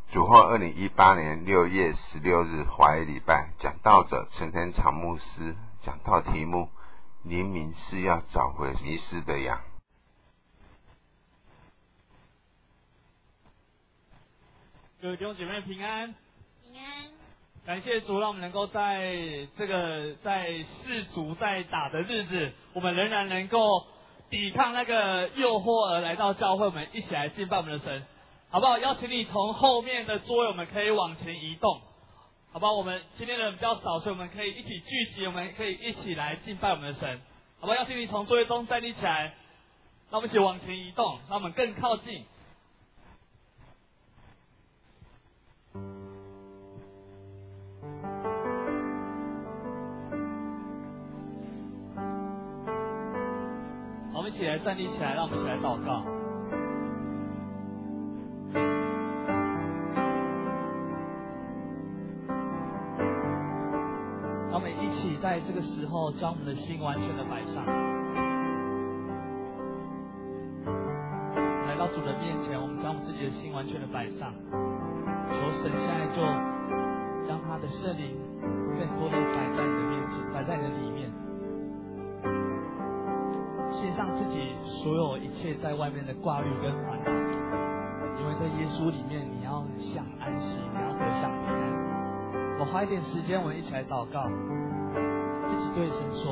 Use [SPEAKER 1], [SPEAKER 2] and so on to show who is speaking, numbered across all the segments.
[SPEAKER 1] 主后2018年6月16日华裔礼拜，讲道者陈天长牧师，讲道题目：灵敏是要找回迷失的羊。
[SPEAKER 2] 各位弟兄姐妹平安，
[SPEAKER 3] 平安。
[SPEAKER 2] 感谢主，让我们能够在世俗在打的日子，我们仍然能够抵抗那个诱惑而来到教会，我们一起来敬拜我们的神。好不好？邀请你从后面的座位，我们可以往前移动，好不好？我们今天的人比较少，所以我们可以一起聚集，我们可以一起来敬拜我们的神，好不好？邀请你从座位中站立起来，让我们一起往前移动，让我们更靠近。我们一起来站立起来，让我们一起来祷告。让我们一起在这个时候将我们的心完全的摆上，来到主的面前，我们将我们自己的心完全的摆上，求神现在就将他的圣灵更多的摆在你的面前，摆在你的里面，献上自己所有一切在外面的挂虑跟烦恼，因为在耶稣里面你要享安息，你要得享平安。我花一点时间，我们一起来祷告，自己对神说。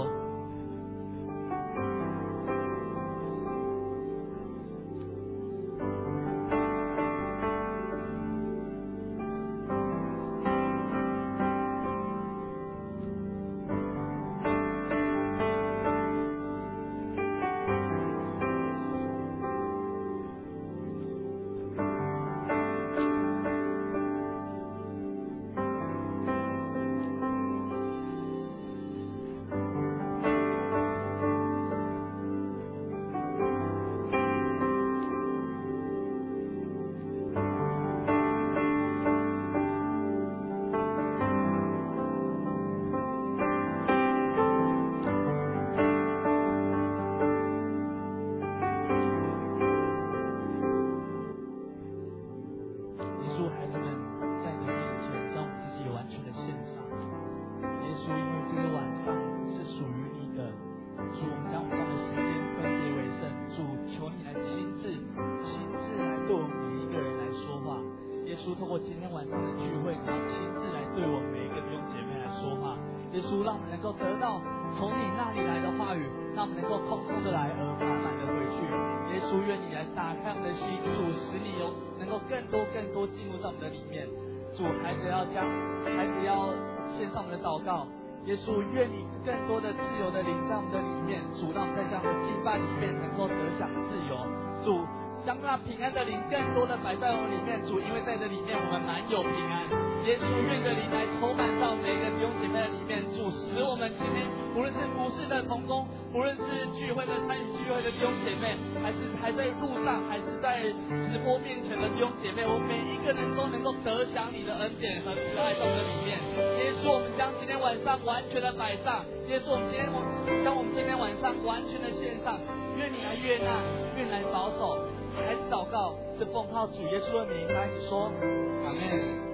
[SPEAKER 2] 耶稣，愿你更多的自由的灵在我们的里面，主，让我们在这样的敬拜里面能够得享自由。主，将那平安的灵更多的摆在我们里面，主，因为在这里面我们满有平安。耶稣，愿的灵来充满到每一个弟兄姐妹的里面，主，使我们今天无论是服事的同工，无论是聚会的参与聚会的弟兄姐妹，还是还在路上，还是在直播面前的弟兄姐妹，我们每一个人都能够得享你的恩典和慈爱在我们的里面。耶稣，我们将今天晚上完全的摆上。耶稣，我们今天晚上完全的献上，愿你来悦纳，愿你来保守。开始祷告，是奉靠主耶稣的名开始说，阿们。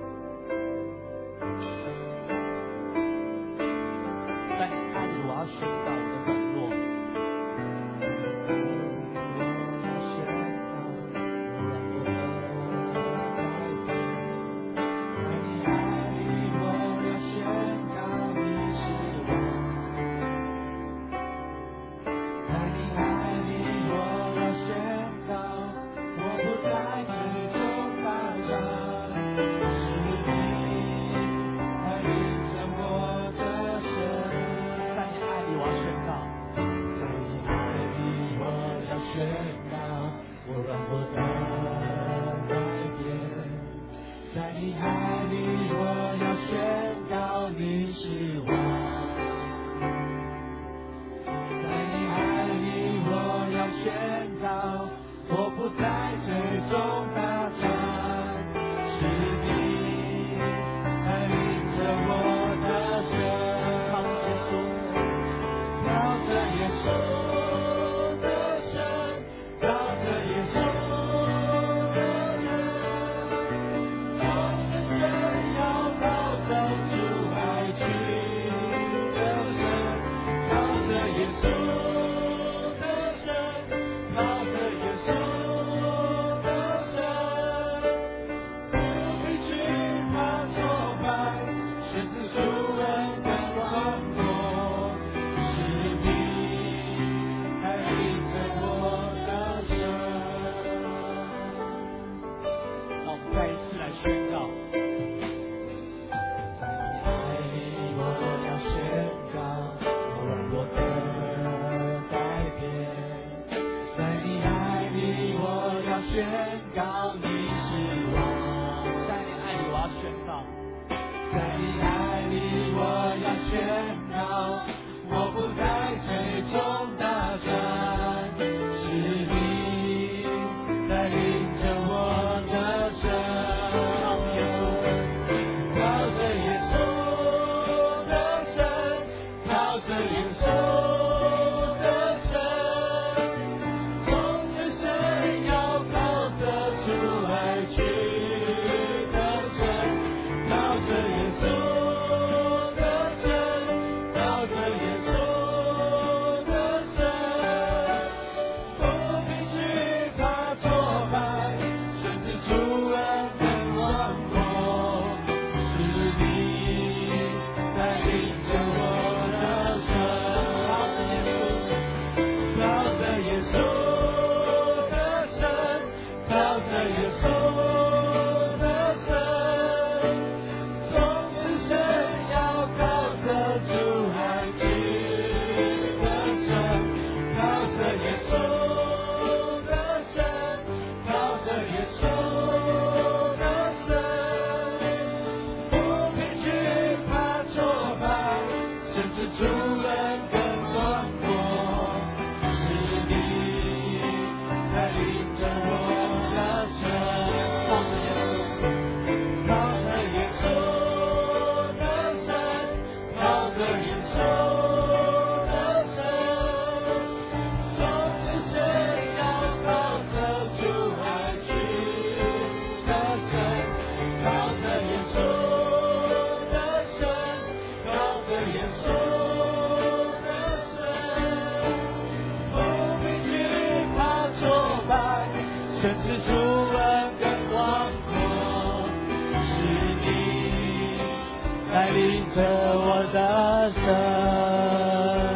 [SPEAKER 2] 在你爱里，我要宣告我的软弱。 在你爱里我要宣告，我不再追踪大战，是你带领着我的生。靠着耶稣的神，靠着耶稣的神，从此生要靠着主爱去的神，靠着耶稣的神，靠着耶稣的神，不必惧怕挫败，甚至主恩更广阔，是你带领着我的神，靠着耶稣的神，靠着耶稣的神，从此生要靠着主爱去的神，靠着耶稣的神，靠着耶稣的神，不必惧怕挫败，甚至主恩更广阔，是你带领着我的神，靠着耶稣的神，靠着耶稣的神，从此生要靠着主爱去的神，靠着耶稣的神，靠着耶稣的神，不必惧怕挫败，甚至主恩更广阔，是你带领着我的神。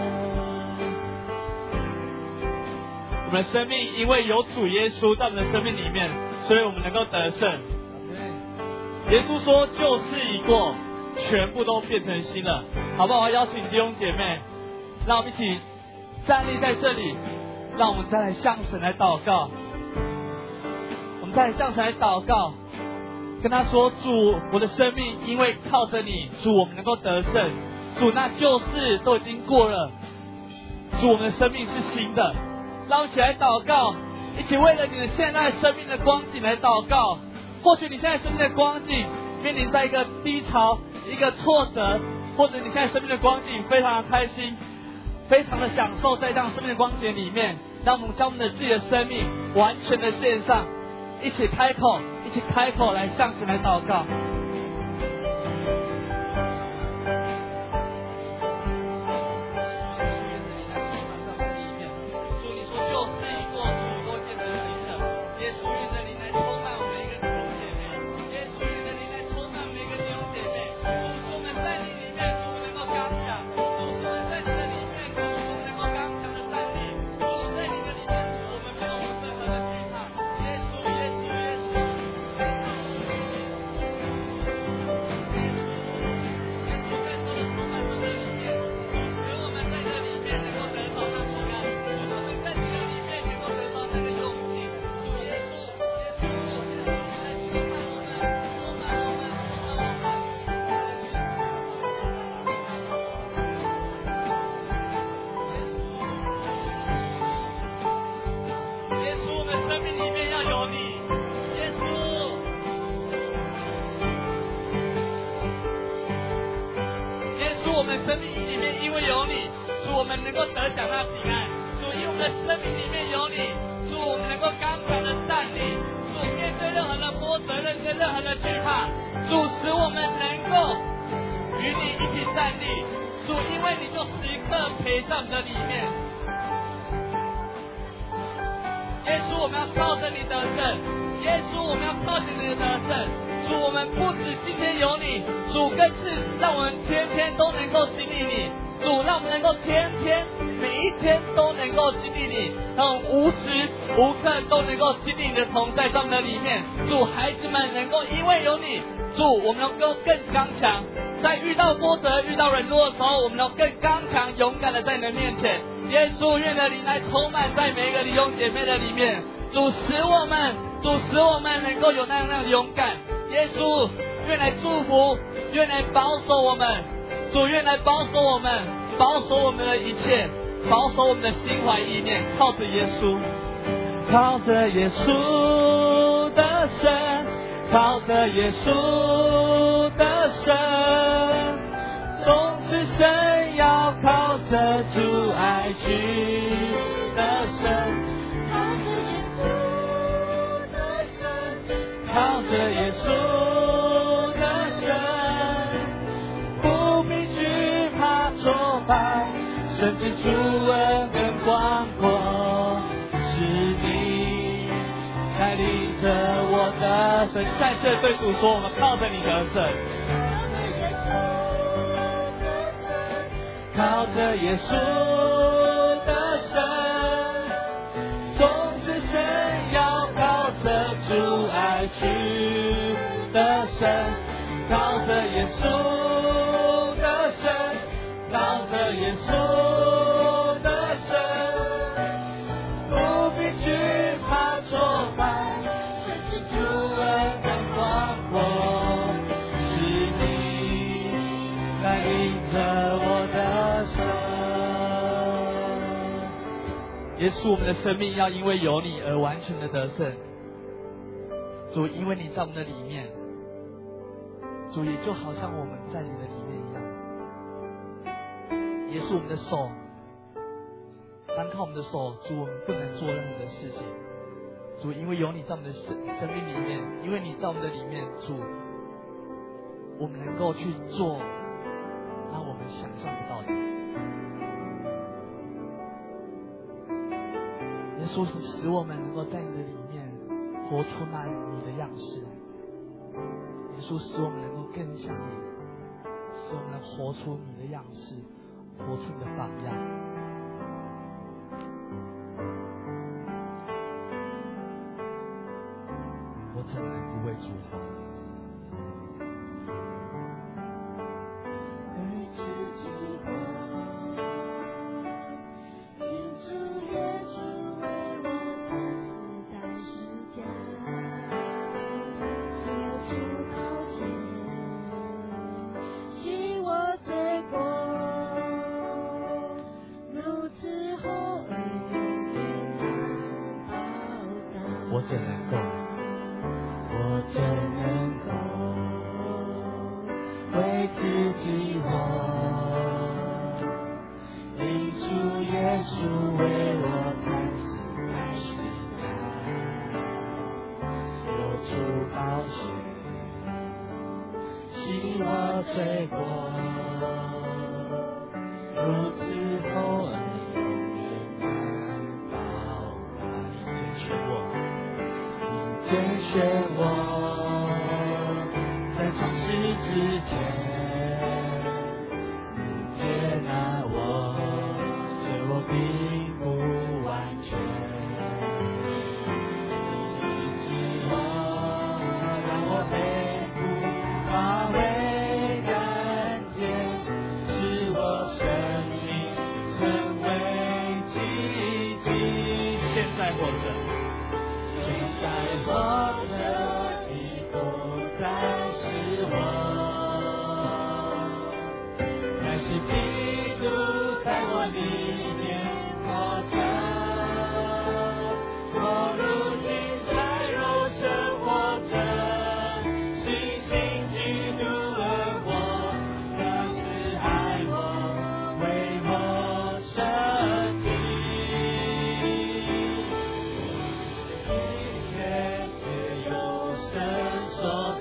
[SPEAKER 2] 我们的生命因为有主耶稣在我们的生命里面，所以我们能够得胜。耶稣说旧事已过，全部都变成新了，好不好？我要邀请弟兄姐妹，让我们一起站立在这里，让我们再来向神来祷告。我们再来向神来祷告，跟他说：主，我的生命因为靠着你，主，我们能够得胜。主，那旧事都已经过了，主，我们的生命是新的。让我们一起来祷告，一起为了你的现在生命的光景来祷告。或许你现在生命的光景面临在一个低潮、一个挫折，或者你现在生命的光景非常的开心，非常的享受在这样生命的光景里面。让我们将我们的自己的生命完全的献上，一起开口来向神来祷告。生命里面因为有你，主，我们能够得享那平安。主，因为我们的生命里面有你，主，我们能够刚强的站立。主，面对任何的波折，面对任何的惧怕，主，使我们能够与你一起站立。主，因为你就时刻陪在我们的里面。耶稣，我们要靠着你得胜。耶稣，我们要靠着你的得胜。主，我们不止今天有你，主，更是让我们天天都能够经历你。主，让我们能够天天每一天都能够经历你，让我们无时无刻都能够经历你的同在在我们的里面。主，孩子们能够因为有你，主，我们能够更刚强，在遇到波折遇到软弱的时候，我们能够更刚强勇敢的在你的面前。耶稣，愿的灵来充满在每一个弟兄姐妹的里面。主，使我们能够有那样的勇敢， 耶稣愿来祝福，愿来保守我们，主愿来保守我们，保守我们的一切，保守我们的心怀意念，靠着耶稣，靠着耶稣的神，靠着耶稣的神，从此生要靠着主爱去的神，靠着耶稣的神，不必惧怕挫败，甚至主恩更广阔，是你带领着我的神。在这对主说，我们靠着你得胜，靠着耶稣的神，从此生要靠着主爱去的神，靠着耶稣的神，靠着耶稣的神，不必惧怕挫败，甚至主恩更广阔，是你带领着我的神。耶稣，我们的生命要因为有你而完全的得胜。主，因为你在我们的里面，主，也就好像我们在你的里面一样。耶稣，我们的手，单靠我们的手，主，我们不能做任何的事情。主，因为有你在我们的生命里面，因为你在我们的里面，主，我们能够去做让我们想象不到的。耶稣，使我们能够在你的里面活出那你的样式。耶稣，使我们能够更像你，使我们能活出你的样式，活出你的榜样。我怎能不为主活？我怎能够为自己活？因主耶稣为我惨死在十架，流出宝血，洗我罪过，如此厚恩永远难报答。你拣选我，拣选我，在创世之前，你接纳我，虽我并不完全，医治我，让我背负化为甘甜，使我生命成为奇迹。现在活着，现在活着，已不再是我，乃是基督在我里面活着。我如今在肉身活着，信心基督而活，他是爱我，为我舍己。一切皆由神所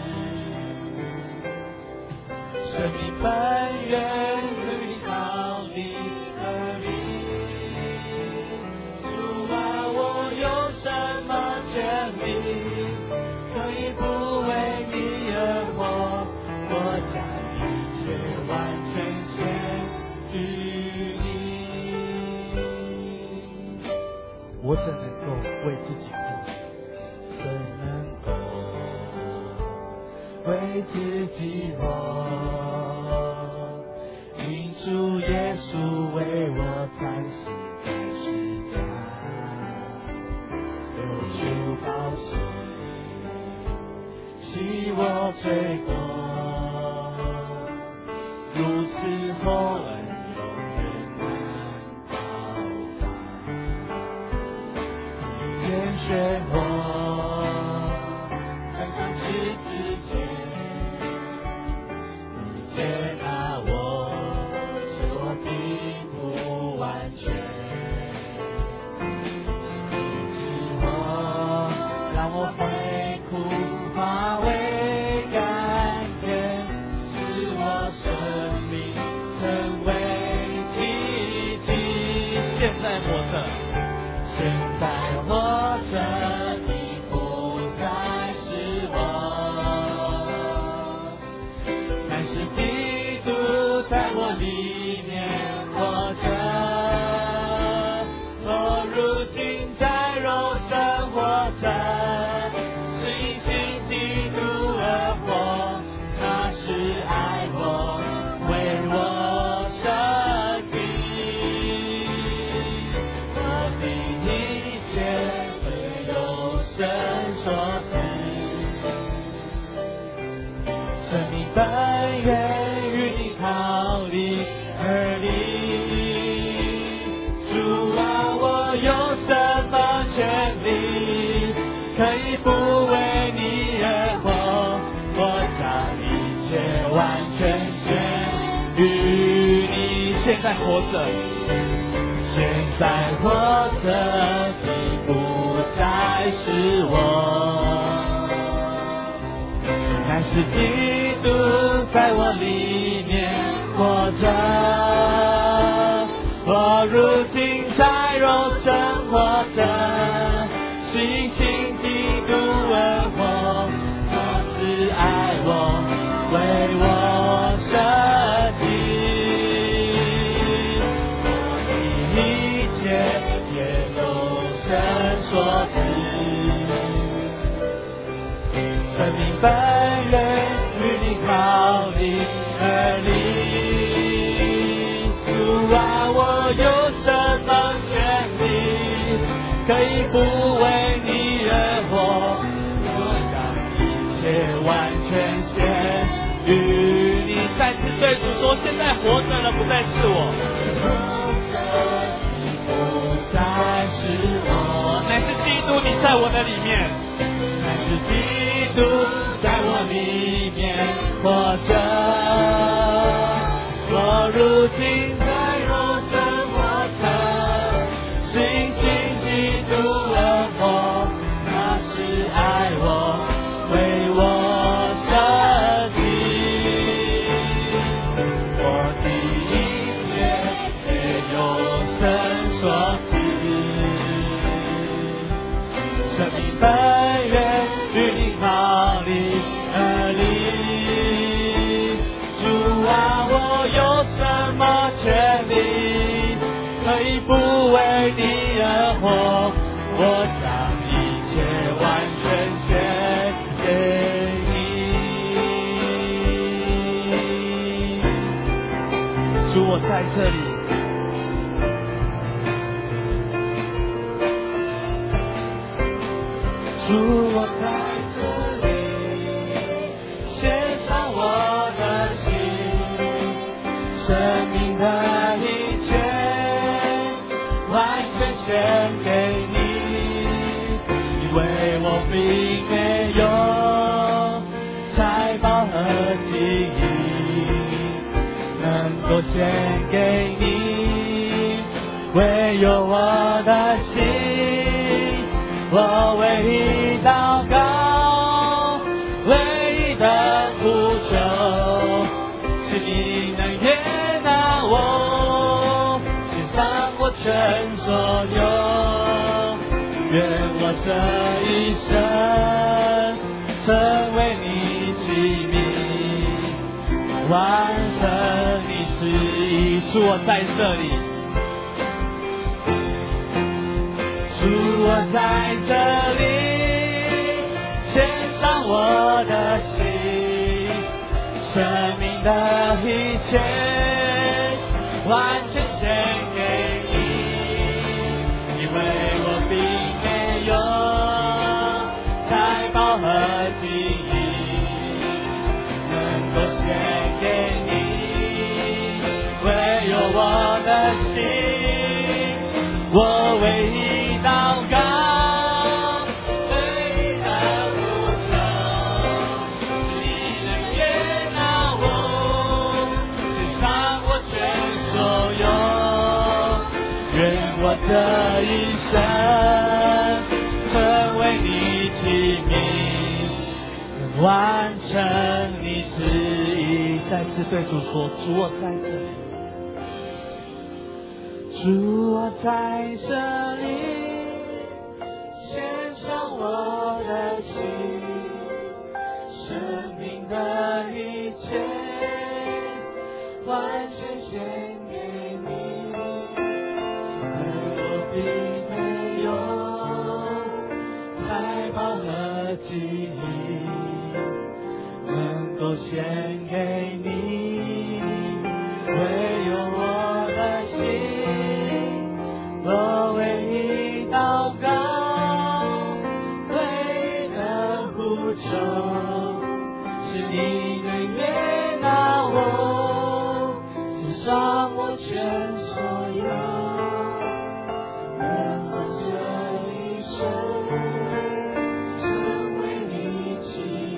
[SPEAKER 2] 赐，生命本源自你道理而立。主啊，我有什么权利可以不为你而活？我将一切完全献于你。我怎能够为自己活？怎能够为自己活？因主耶稣为我惨死在十架，流出宝血， 替我罪过，如此厚恩永远难报还。你拣选我，在创世之前，你接纳我，使我并不完全。让我回哭化为甘甜，使我生命成为奇迹。现在活着，现在活着，你不再是我，乃是基督在我里面活着。我如今在肉身活着，是因信基督而活，他是爱我，为我舍己。我的一切皆由神所赐，生命本源与你逃离而立。主啊，我有什么权利可以不为你而活？我将一切完全献于你。现在活着，现在活着，你不再是我，乃是基督在我里面活着。我如今在肉身活着，是因信基督而活，他是爱我，为我舍己。我的一切皆由神所赐，生命本源与你逃离而立。主啊，我有什么权利可以不为你而活？我让一切完全献于你。再次对主说，现在活着了，不再是我，不再是我，乃是基督你在我的里面，乃是基督在我里面活着。我如今在肉身活着，是因信基督而活，他是爱我，为我舍己。我的一切皆由神所赐，生命本源与你逃离而立。主啊，我有什么权利可以不为你而活？我将一切完全献给你。主，我在这里，主，我在这里，献上我的心，生命的一切完全献给你，因为我并没有财宝和记忆能够献给你，唯有我的心，我唯一祷告，唯一的呼求，是你能悦纳我，献上我全所有，愿我这一生成为你器皿，完成你旨意。主，我在这里，主，我在这里，献上我的心，生命的一切完全献给你，因为我并没有财宝和记忆够献给你，唯有我的心，我唯一祷告，唯一的呼求，是你能悦纳我，献上我全所有，愿我这一生成为你器皿，完成你旨意。再次对主说，主我在这里，主我在这里，献上我的心，生命的一切完全献给你，我并没有财宝和记忆能够献给你，唯有我的心，我唯一祷告，唯一的呼求，是你能悦纳我，献上我全所有，愿我这一生成为你器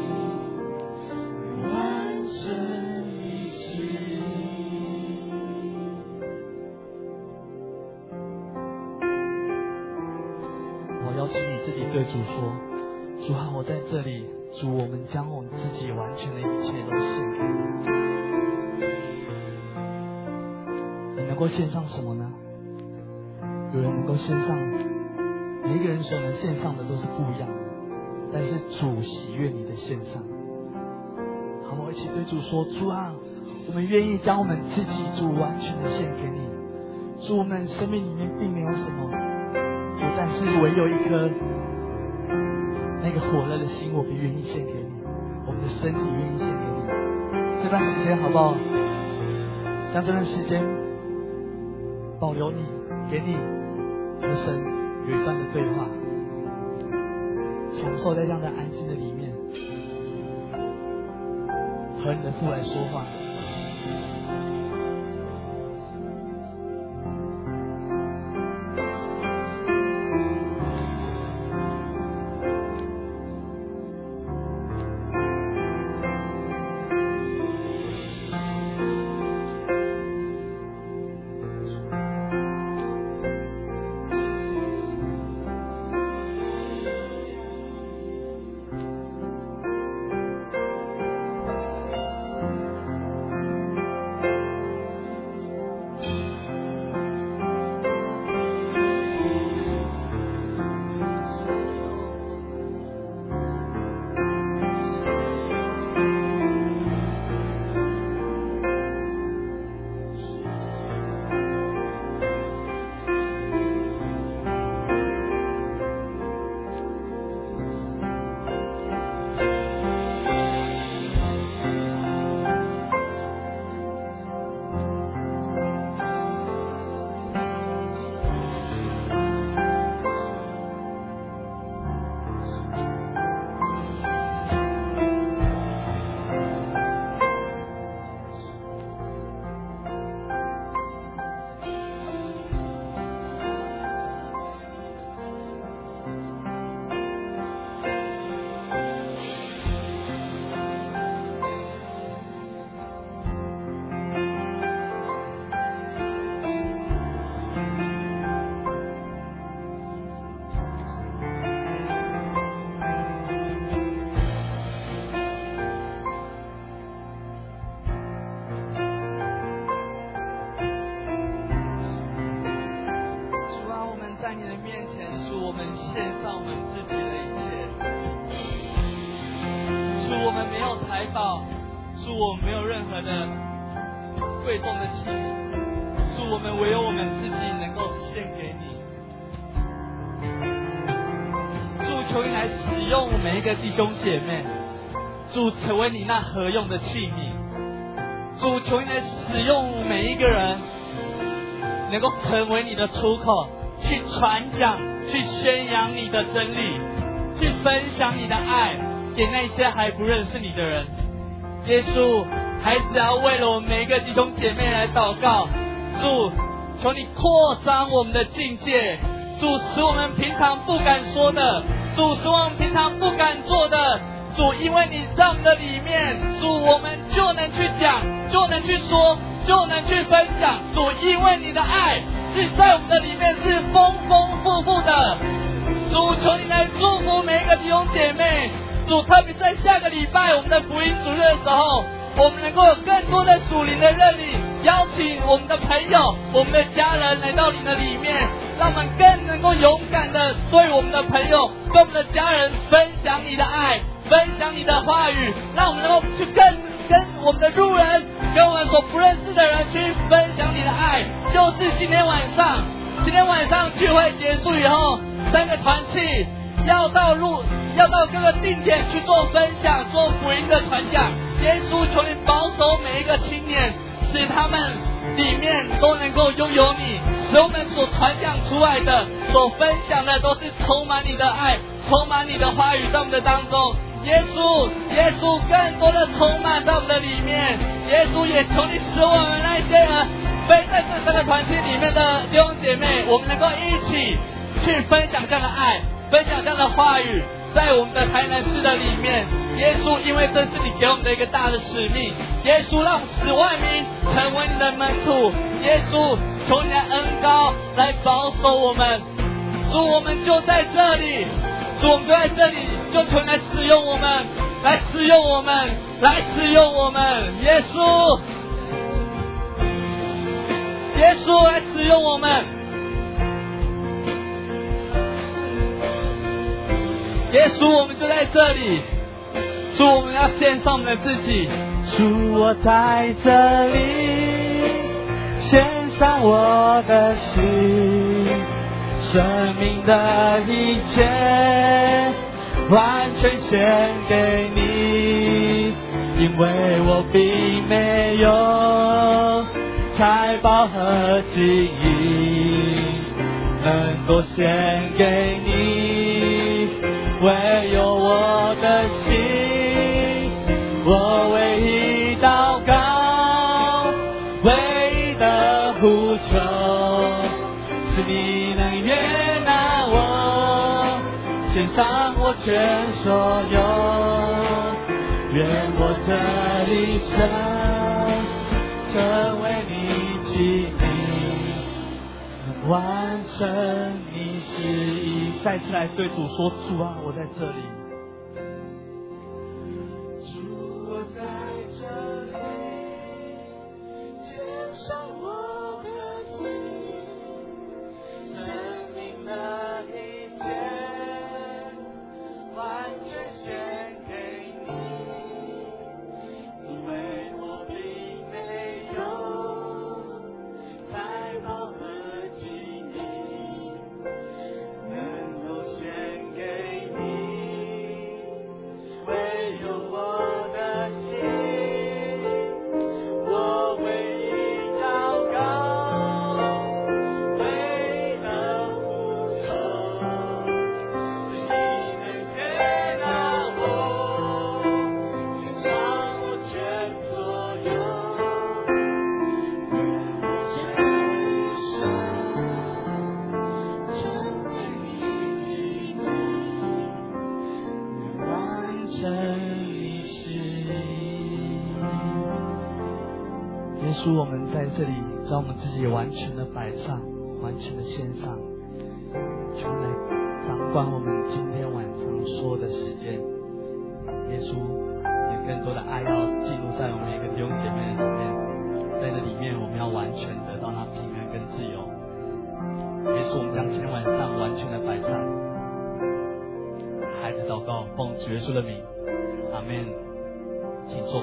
[SPEAKER 2] 皿，完成你旨意。我邀请你自己对主说，主啊，我在这里，主，我们将我们自己完全的一切都献给你。你能够献上什么呢？有人能够献上，每一个人所能献上的都是不一样的，但是主喜悦你的献上。好，我们一起对主说，主啊，我们愿意将我们自己主完全的献给你。主，我们生命里面并没有什么，主，但是唯有一颗那个火热的心，我们愿意献给你，我们的身体愿意献给你。这段时间好不好？将这段时间保留你，给你和神有一段的对话，享受在这样的安静的里面，和你的父来说话。在你的面前，主，我们献上我们自己的一切。主，我们没有财宝，主，我们没有任何的贵重的器皿，主，我们唯有我们自己能够献给你。主，求你来使用每一个弟兄姐妹，主，成为你那合用的器皿。主，求你来使用每一个人，能够成为你的出口，去传讲，去宣扬你的真理，去分享你的爱给那些还不认识你的人。 耶稣，孩子要为了我们每一个弟兄姐妹来祷告。主，求你扩张我们的境界，主，使我们平常不敢说的，主，使我们平常不敢做的，主，因为你在我们的里面，主，我们就能去讲，就能去说，就能去分享。主，因为你的爱是在我们的里面是丰丰富富的。主，求你来祝福每一个弟兄姐妹。主，特别在下个礼拜我们的福音主日的时候，我们能够有更多的属灵的认领，邀请我们的朋友、我们的家人来到你的里面，让我们更能够勇敢的对我们的朋友、对我们的家人分享你的爱，分享你的话语，让我们能够去跟我们的路人、跟我们所不认识的人去分享你的爱。就是今天晚上聚会结束以后，3个团契要到各个定点去做分享，做福音的传讲。耶稣，求你保守每一个青年，使他们里面都能够拥有你，使我们所传讲出来的、所分享的都是充满你的爱，充满你的话语在我们的当中。耶稣，更多的充满在我们的里面。耶稣，也求你使我们那些人非在这3个团体里面的弟兄姐妹，我们能够一起去分享这样的爱，分享这样的话语，在我们的台南市的里面。耶稣，因为这是你给我们的一个大的使命。耶稣，让10万名成为你的门徒。耶稣，求你的恩膏来保守我们。主，我们就在这里，主，我们就在这里，就求你来使用我们，来使用我们，来使用我们。耶稣，耶稣，来使用我们。耶稣，我们就在这里。主，我们要献上我们的自己。
[SPEAKER 3] 主，我在这里献上我的心，生命的一切完全献给你，因为我并没有财宝和金银能够献给你，唯有我的心，我唯一祷告，唯一的呼求，是你能悦纳我，献上我全所有，愿我这一生成为你器皿，完成你旨意。
[SPEAKER 2] 再次来对主说：主啊，我在这里。
[SPEAKER 3] 主，我在这里，献上我的心，生命的一切完全献给你，因为我并没有财宝和金银能够献给你，唯有我的心，我唯一祷告，唯一的呼求，是你能悦纳我，献上我全所有，愿我这一生成为你器皿，能完成你旨意。
[SPEAKER 2] 耶稣，我们在这里将我们自己完全的摆上，完全的献上，求你来掌管我们今天晚上所有的时间。耶稣，有更多的爱要进入在我们每个弟兄姐妹的里面，在这里面我们要完全得到那平安跟自由。耶稣，我们将今天晚上完全的摆上。孩子祷告，奉主耶稣的名，阿们。请坐。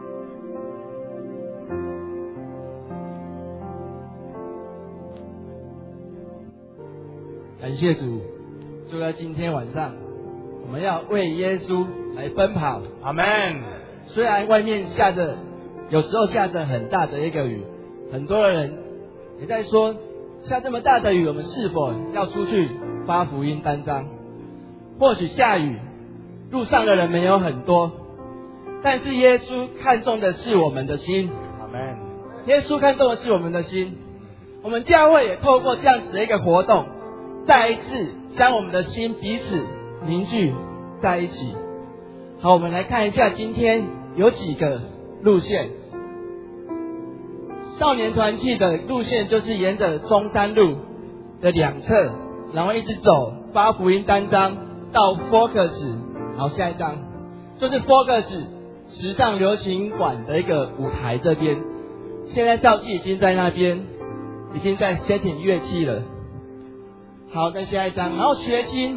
[SPEAKER 3] 感谢主，就在今天晚上，我们要为耶稣来奔跑。
[SPEAKER 4] 阿们。
[SPEAKER 3] 虽然外面有时候下着很大的一个雨，很多的人也在说，下这么大的雨，我们是否要出去发福音单张？或许下雨，路上的人没有很多，
[SPEAKER 4] 但是耶稣看重的是我们的心。
[SPEAKER 3] 阿门。
[SPEAKER 4] 耶稣看重的是我们的心。我们教会也透过这样子的一个活动，再一次将我们的心彼此凝聚在一起。好，我们来看一下今天有几个路线。少年团契的路线就是沿着中山路的两侧，然后一直走发福音单张到 Focus。好，下一张就是 Focus 时尚流行馆的一个舞台这边。现在校庆已经在那边，已经在 setting 乐器了。好，再下一张，然后学青，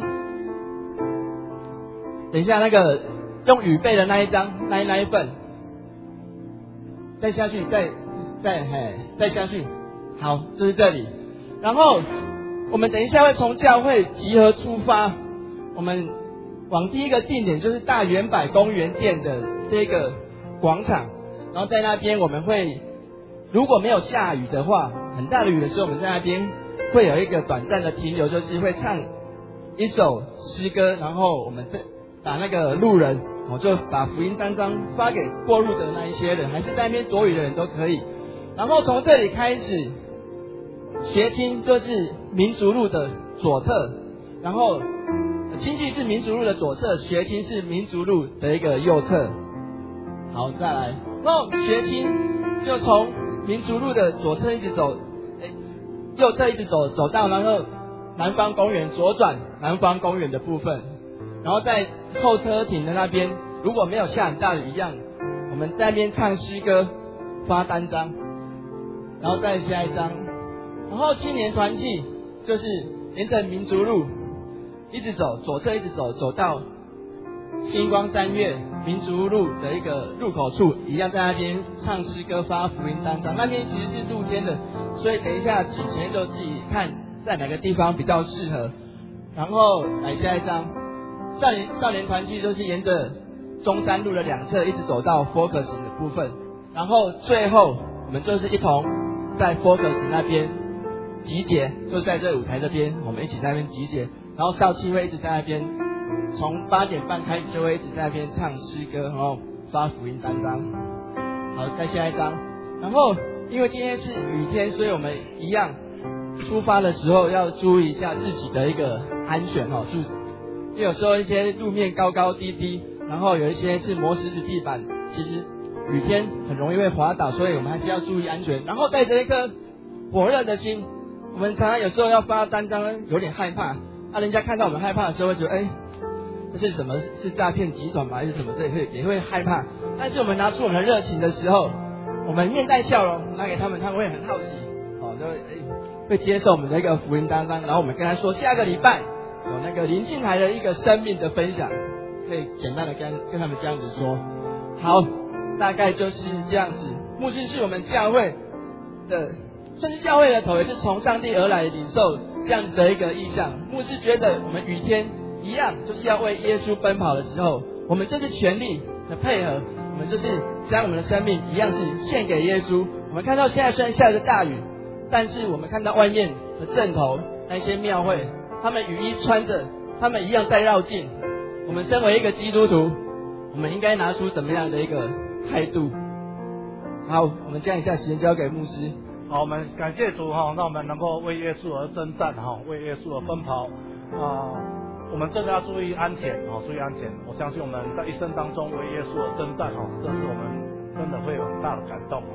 [SPEAKER 4] 等一下那个用预备的那一张，那一份，再下去，再下去，好，就是这里。然后我们等一下会从教会集合出发，我们往第一个定点就是大圆柏公园店的这个广场，然后在那边我们会，如果没有下雨的话，很大的雨的时候，我们在那边会有一个短暂的停留，就是会唱一首诗歌，然后我们再把那个路人，我就把福音单张发给过路的那一些人，还是在那边躲雨的人都可以。然后从这里开始，学青就是民族路的左侧，然后青剧是民族路的左侧，学青是民族路的一个右侧。好，再来，然后学青就从民族路的左侧一直走，右侧一直走到然后南方公园左转南方公园的部分，然后在候车亭的那边，如果没有下很大的雨一样，我们在那边唱诗歌发单张，然后再下一张，然后青年团契就是沿着民族路一直走，左侧一直走到星光三月民族路的一个入口处，一样在那边唱诗歌发福音单张。那边其实是露天的，所以等一下之前就自己看在哪个地方比较适合。然后来下一张，少年团契就是沿着中山路的两侧一直走到 Focus 的部分，然后最后我们就是一同在 Focus 那边集结，就在这舞台这边，我们一起在那边集结，然后少期会一直在那边，从8点半开始就会一直在那边唱诗歌，然后发福音单张。好，再下一张。然后因为今天是雨天，所以我们一样出发的时候要注意一下自己的一个安全哦，因为有时候一些路面高高低低，然后有一些是磨石子地板，其实雨天很容易会滑倒，所以我们还是要注意安全。然后带着一颗火热的心，我们常常有时候要发单张有点害怕，人家看到我们害怕的时候会觉得这是什么？是诈骗集团吗？还是什么？这也会害怕。但是我们拿出我们的热情的时候，我们面带笑容拿给他们，他们会很好奇，就会接受我们的一个福音单张。然后我们跟他说，下个礼拜有那个灵性台的一个生命的分享，可以简单的跟他们这样子说。好，大概就是这样子。牧师是我们教会的，算是教会的头，也是从上帝而来领受这样子的一个意向。牧师觉得我们雨天一样，就是要为耶稣奔跑的时候，我们就是全力的配合，我们就是将我们的生命一样是献给耶稣。我们看到现在虽然下着大雨，但是我们看到外面的阵头那些庙会，他们雨衣穿着，他们一样在绕境。我们身为一个基督徒，我们应该拿出什么样的一个态度？好，我们将一下时间交给牧师。
[SPEAKER 3] 好，我们感谢主让我们能够为耶稣而征战为耶稣而奔跑我们真的要注意安全注意安全。我相信我们在一生当中为耶稣而征战这是我们真的会有很大的感动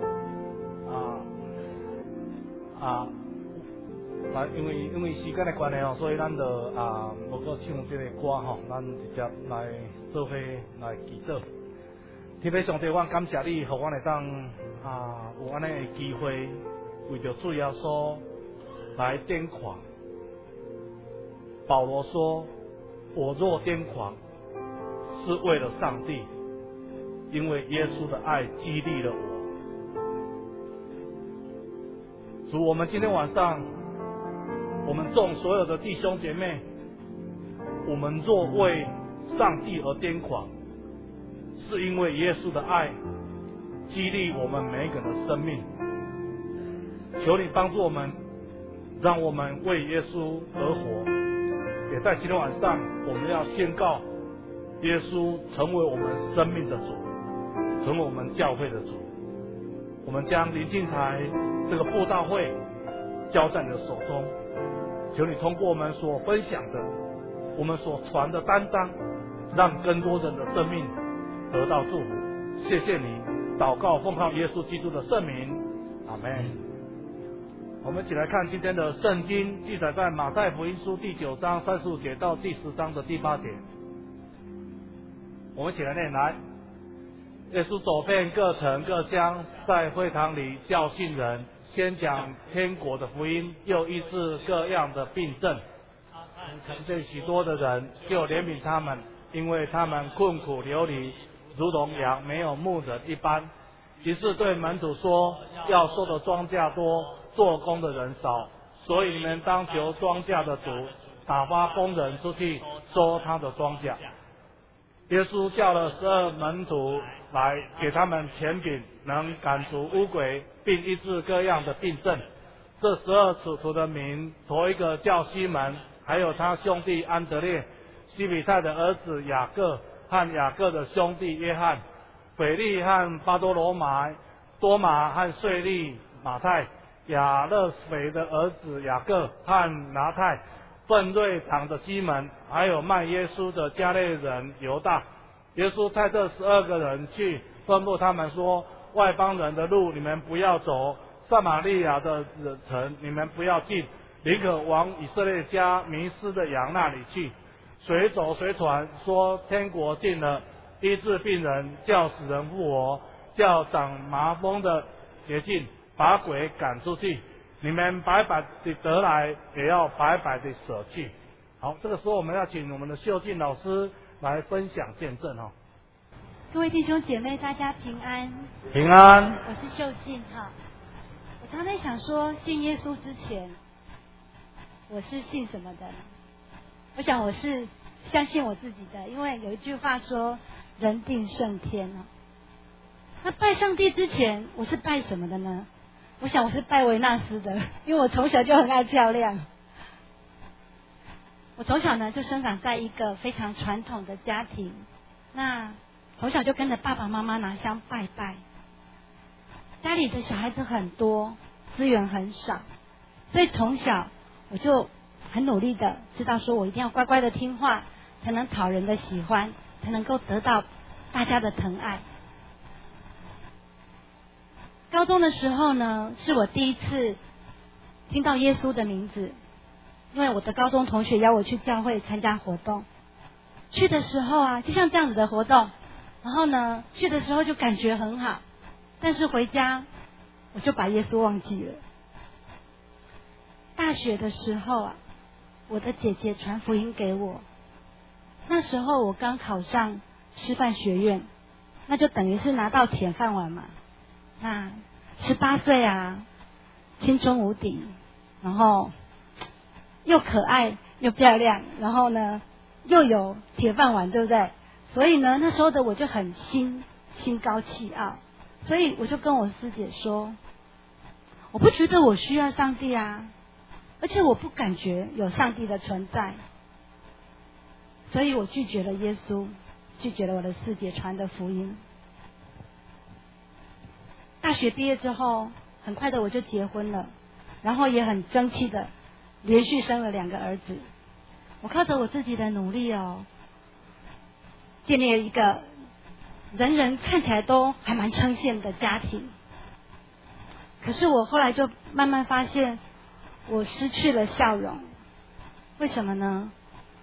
[SPEAKER 3] 因为时间的关系所以咱就无够唱这个歌咱直接来做伙来祈祷。天父上帝，我感谢你，让我会当有安尼的机会，为着主耶稣来癫狂。保罗说：“我若癫狂，是为了上帝，因为耶稣的爱激励了我。”主，我们今天晚上，我们众所有的弟兄姐妹，我们若为上帝而癫狂，是因为耶稣的爱激励我们每一个人的生命。求你帮助我们，让我们为耶稣而活。也在今天晚上，我们要宣告
[SPEAKER 5] 耶稣成为我们生命的主，成为我们教会的主。我们将临近台这个布道会交在你的手中，求你通过我们所分享的，我们所传的担当，让更多人的生命得到祝福。谢谢你，祷告奉靠耶稣基督的圣名，阿们。我们一起来看今天的圣经，记载在马太福音书第9章35节到第10章的第8节。我们一起来念来。耶稣走遍各城各乡，在会堂里教训人，先讲天国的福音，又医治各样的病症。城见许多的人，就怜悯他们，因为他们困苦流离，如同羊没有牧人一般。于是对门徒说，要收的庄稼多，做工的人少，所以你们当求庄稼的主打发工人出去收他的庄稼。耶稣叫了12门徒来，给他们权柄，能赶除污鬼，并医治各样的病症。这12使徒的名，头一个叫西门，还有他兄弟安德烈，西比泰的儿子雅各，和雅各的兄弟约翰，腓力和巴多罗买，多马和税吏马太，亚勒腓的儿子雅各和拿太，奋锐党的西门，还有卖耶稣的加略人犹大。耶稣差这12个人去，吩咐他们说，外邦人的路你们不要走，撒玛利亚的城你们不要进，宁可往以色列家迷失的羊那里去。随走随传，说天国近了，医治病人，叫死人复活，叫长麻风的洁净，把鬼赶出去。你们白白的得来，也要白白的舍去。好，这个时候我们要请我们的秀静老师来分享见证哦。
[SPEAKER 6] 各位弟兄姐妹，大家平安。
[SPEAKER 5] 平安。
[SPEAKER 6] 我是秀静哈。我常常想说，信耶稣之前，我是信什么的？我想我是相信我自己的，因为有一句话说“人定胜天”哦。那拜上帝之前，我是拜什么的呢？我想我是拜维纳斯的，因为我从小就很爱漂亮。我从小呢就生长在一个非常传统的家庭，那从小就跟着爸爸妈妈拿香拜拜。家里的小孩子很多，资源很少，所以从小我就很努力的知道说我一定要乖乖的听话，才能讨人的喜欢，才能够得到大家的疼爱。高中的时候呢，是我第一次听到耶稣的名字，因为我的高中同学邀我去教会参加活动。去的时候啊，就像这样子的活动，然后呢，去的时候就感觉很好，但是回家我就把耶稣忘记了。大学的时候啊，我的姐姐传福音给我，那时候我刚考上师范学院，那就等于是拿到铁饭碗嘛。那18岁啊，青春无敌，然后又可爱又漂亮，然后呢又有铁饭碗，对不对？所以呢，那时候的我就很心高气傲，所以我就跟我师姐说，我不觉得我需要上帝啊，而且我不感觉有上帝的存在，所以我拒绝了耶稣，拒绝了我的师姐传的福音。大学毕业之后，很快的我就结婚了，然后也很争气的连续生了2个儿子。我靠着我自己的努力哦，建立了一个人人看起来都还蛮称羡的家庭。可是我后来就慢慢发现，我失去了笑容。为什么呢？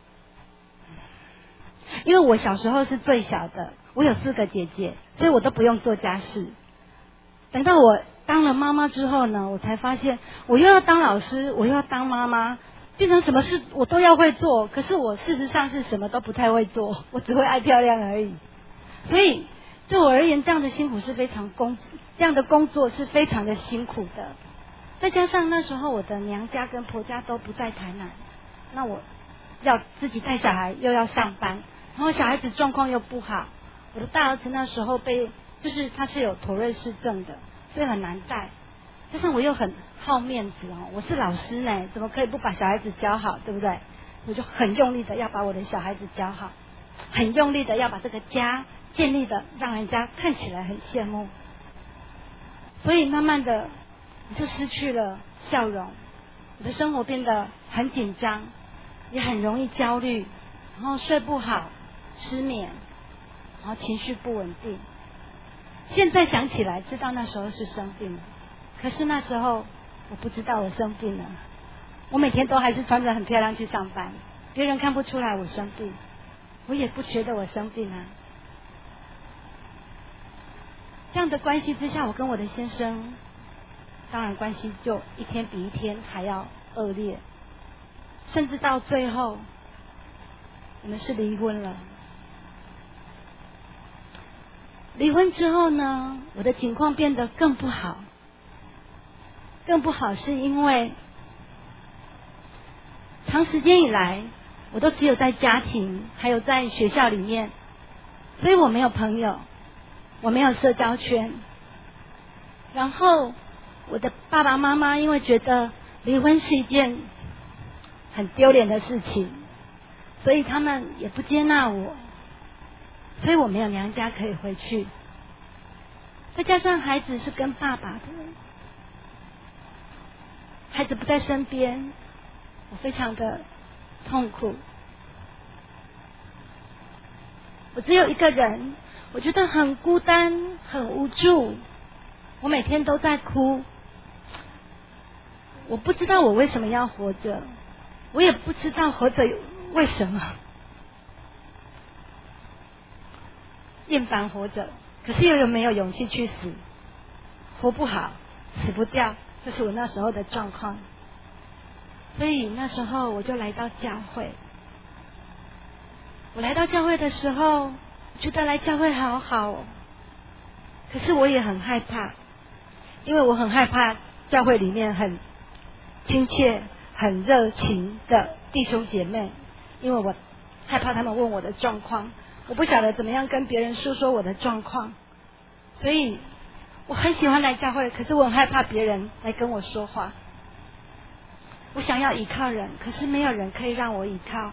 [SPEAKER 6] 因为我小时候是最小的，我有4个姐姐，所以我都不用做家事。等到我当了妈妈之后呢，我才发现我又要当老师，我又要当妈妈，变成什么事我都要会做，可是我事实上是什么都不太会做，我只会爱漂亮而已。所以对我而言，这样的辛苦是这样的工作是非常的辛苦的。再加上那时候我的娘家跟婆家都不在台南，那我要自己带小孩，又要上班，然后小孩子状况又不好。我的大儿子那时候他是有妥瑞氏症的，所以很难带。加上我又很好面子哦，我是老师呢，怎么可以不把小孩子教好，对不对？我就很用力的要把我的小孩子教好。 很用力的要把这个家建立的让人家看起来很羡慕，所以慢慢的你就失去了笑容，你的生活变得很紧张，也很容易焦虑，然后睡不好，失眠，然后情绪不稳定。现在想起来知道那时候是生病了，可是那时候我不知道我生病了，我每天都还是穿着很漂亮去上班，别人看不出来我生病，我也不觉得我生病啊。这样的关系之下，我跟我的先生当然关系就一天比一天还要恶劣，甚至到最后我们是离婚了。离婚之后呢，我的情况变得更不好，更不好是因为长时间以来我都只有在家庭还有在学校里面，所以我没有朋友，我没有社交圈。然后我的爸爸妈妈因为觉得离婚是一件很丢脸的事情，所以他们也不接纳我，所以我没有娘家可以回去。再加上孩子是跟爸爸的，孩子不在身边，我非常的痛苦。我只有一个人，我觉得很孤单，很无助，我每天都在哭。我不知道我为什么要活着，我也不知道活着为什么。厌烦活着，可是又有没有勇气去死？活不好，死不掉，这是我那时候的状况。所以那时候我就来到教会。我来到教会的时候，我觉得来教会好好哦，可是我也很害怕，因为我很害怕教会里面很亲切、很热情的弟兄姐妹，因为我害怕他们问我的状况，我不晓得怎么样跟别人诉说我的状况，所以我很喜欢来教会，可是我很害怕别人来跟我说话。我想要依靠人，可是没有人可以让我依靠，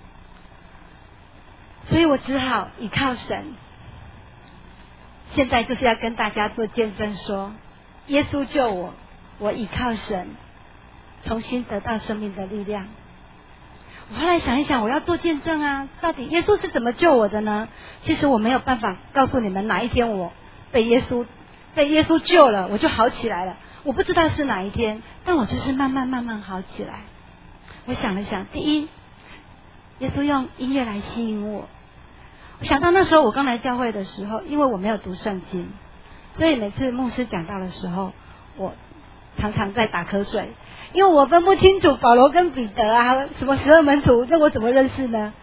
[SPEAKER 6] 所以我只好依靠神。现在就是要跟大家做见证说，耶稣救我，我依靠神，重新得到生命的力量。我后来想一想，我要做见证啊，到底耶稣是怎么救我的呢？其实我没有办法告诉你们哪一天我被耶稣救了，我就好起来了，我不知道是哪一天，但我就是慢慢好起来。我想了想，第一，耶稣用音乐来吸引我。我想到那时候我刚来教会的时候，因为我没有读圣经，所以每次牧师讲道的时候，我常常在打瞌睡，因为我分不清楚保罗跟彼得啊，什么12门徒，那我怎么认识呢？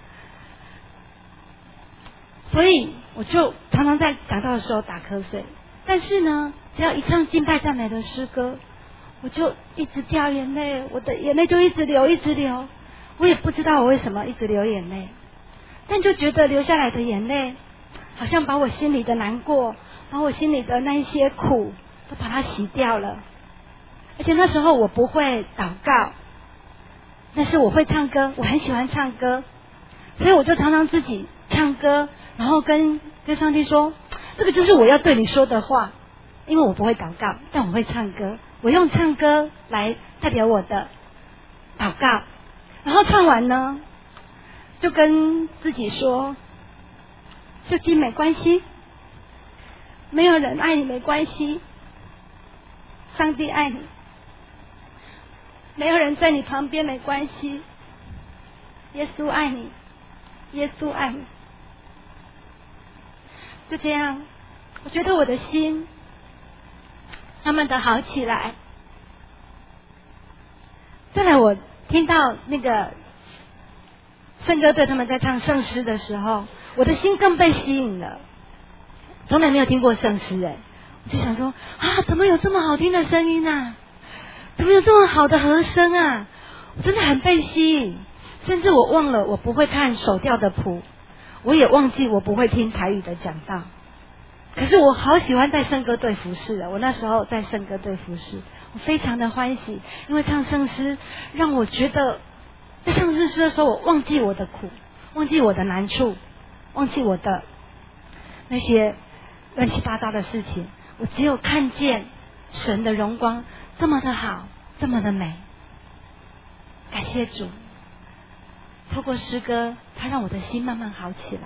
[SPEAKER 6] 所以我就常常在讲道的时候打瞌睡。但是呢，只要一唱敬拜赞美的诗歌，我就一直掉眼泪，我的眼泪就一直流。我也不知道我为什么一直流眼泪，但就觉得流下来的眼泪好像把我心里的难过，把我心里的那一些苦都把它洗掉了。而且那时候我不会祷告，但是我会唱歌，我很喜欢唱歌，所以我就常常自己唱歌，然后跟上帝说，这个就是我要对你说的话。因为我不会祷告，但我会唱歌，我用唱歌来代表我的祷告。然后唱完呢，就跟自己说，秀姬没关系，没有人爱你没关系，上帝爱你，没有人在你旁边没关系，耶稣爱你，耶稣爱你。就这样，我觉得我的心慢慢的好起来。再来，我听到那个圣歌队他们在唱圣诗的时候，我的心更被吸引了。从来没有听过圣诗我就想说啊，怎么有这么好听的声音啊？怎么有这么好的和声啊？我真的很被吸引，甚至我忘了我不会看手调的谱，我也忘记我不会听台语的讲道。可是我好喜欢在圣歌队服侍我那时候在圣歌队服侍，我非常的欢喜，因为唱圣诗让我觉得在唱圣诗的时候，我忘记我的苦， 忘记我的难处，忘记我的那些乱七八糟的事情，我只有看见神的荣光这么的好，这么的美。感谢主，透过诗歌，他让我的心慢慢好起来。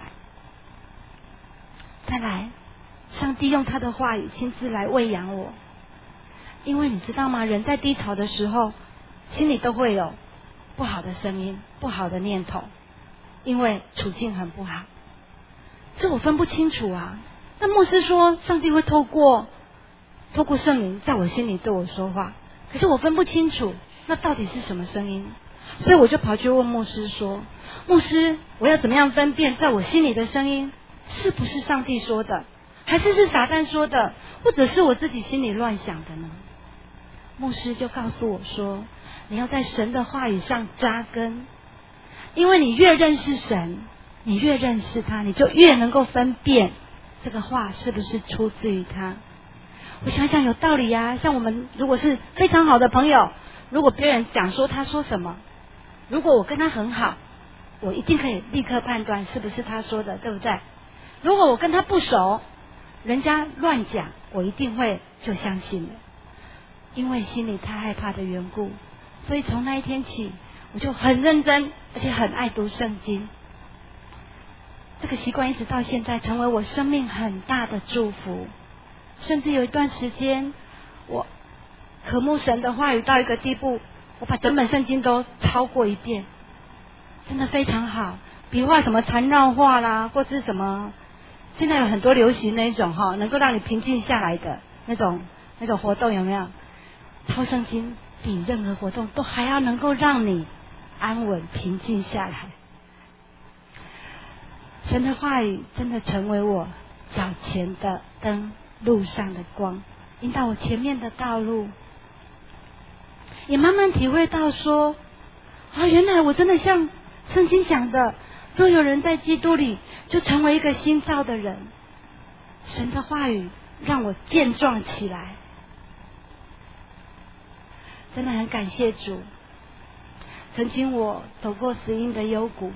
[SPEAKER 6] 再来，上帝用他的话语亲自来喂养我。因为你知道吗？人在低潮的时候，心里都会有不好的声音、不好的念头，因为处境很不好。这我分不清楚啊。那牧师说，上帝会透过圣灵在我心里对我说话，可是我分不清楚，那到底是什么声音？所以我就跑去问牧师说：“牧师，我要怎么样分辨在我心里的声音是不是上帝说的，还是撒旦说的，或者是我自己心里乱想的呢？”牧师就告诉我说：“你要在神的话语上扎根，因为你越认识神，你越认识他，你就越能够分辨这个话是不是出自于他。”我想想有道理啊，像我们如果是非常好的朋友，如果别人讲说他说什么，如果我跟他很好，我一定可以立刻判断是不是他说的，对不对？如果我跟他不熟，人家乱讲，我一定会就相信了，因为心里太害怕的缘故。所以从那一天起，我就很认真，而且很爱读圣经。这个习惯一直到现在，成为我生命很大的祝福。甚至有一段时间，我渴慕神的话语到一个地步，我把整本圣经都抄过一遍，真的非常好。比画什么缠绕画啦，或是什么，现在有很多流行那一种能够让你平静下来的那种活动，有没有？抄圣经比任何活动都还要能够让你安稳平静下来。神的话语真的成为我脚前的灯，路上的光，引导我前面的道路。也慢慢体会到说，原来我真的像圣经讲的，若有人在基督里，就成为一个新造的人。神的话语让我健壮起来，真的很感谢主。曾经我走过死荫的幽谷，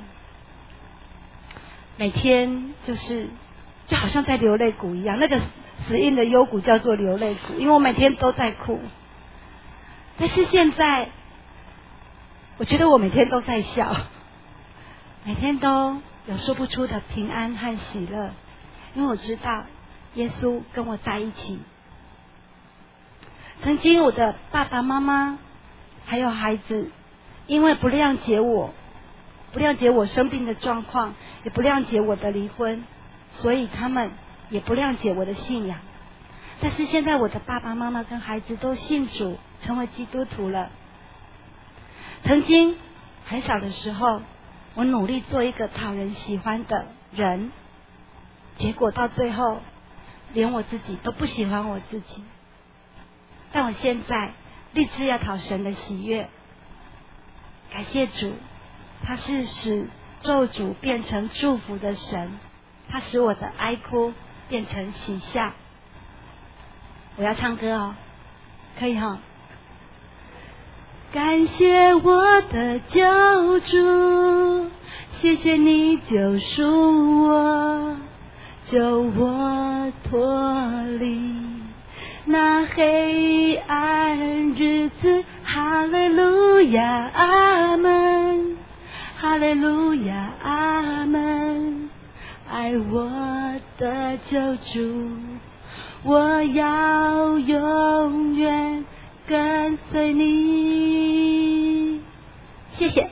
[SPEAKER 6] 每天就好像在流泪谷一样，那个死荫的幽谷叫做流泪谷，因为我每天都在哭。但是现在我觉得我每天都在笑，每天都有说不出的平安和喜乐，因为我知道耶稣跟我在一起。曾经我的爸爸妈妈还有孩子，因为不谅解我生病的状况，也不谅解我的离婚，所以他们也不谅解我的信仰。但是现在我的爸爸妈妈跟孩子都信主，成为基督徒了。曾经很小的时候，我努力做一个讨人喜欢的人，结果到最后连我自己都不喜欢我自己。但我现在立志要讨神的喜悦。感谢主，他是使咒诅变成祝福的神，他使我的哀哭变成喜笑。我要唱歌哦，可以哈。感谢我的救主，谢谢你救赎我，救我脱离那黑暗日子。哈利路亚，阿门，哈利路亚，阿门。爱我的救主，我要永远跟随你。谢谢。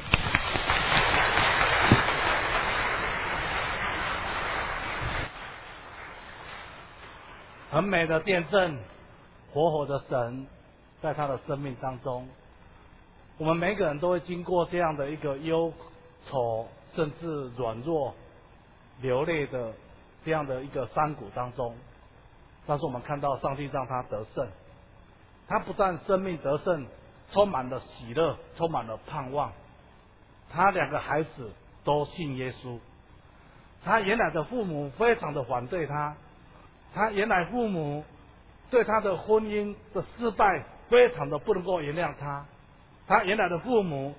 [SPEAKER 5] 很美的见证，活活的神在他的生命当中，我们每个人都会经过这样的一个忧愁，甚至软弱、流泪的这样的一个山谷当中。但是我们看到上帝让他得胜，他不但生命得胜，充满了喜乐，充满了盼望。他2个孩子都信耶稣，他原来的父母非常的反对他，他原来父母对他的婚姻的失败非常的不能够原谅他，他原来的父母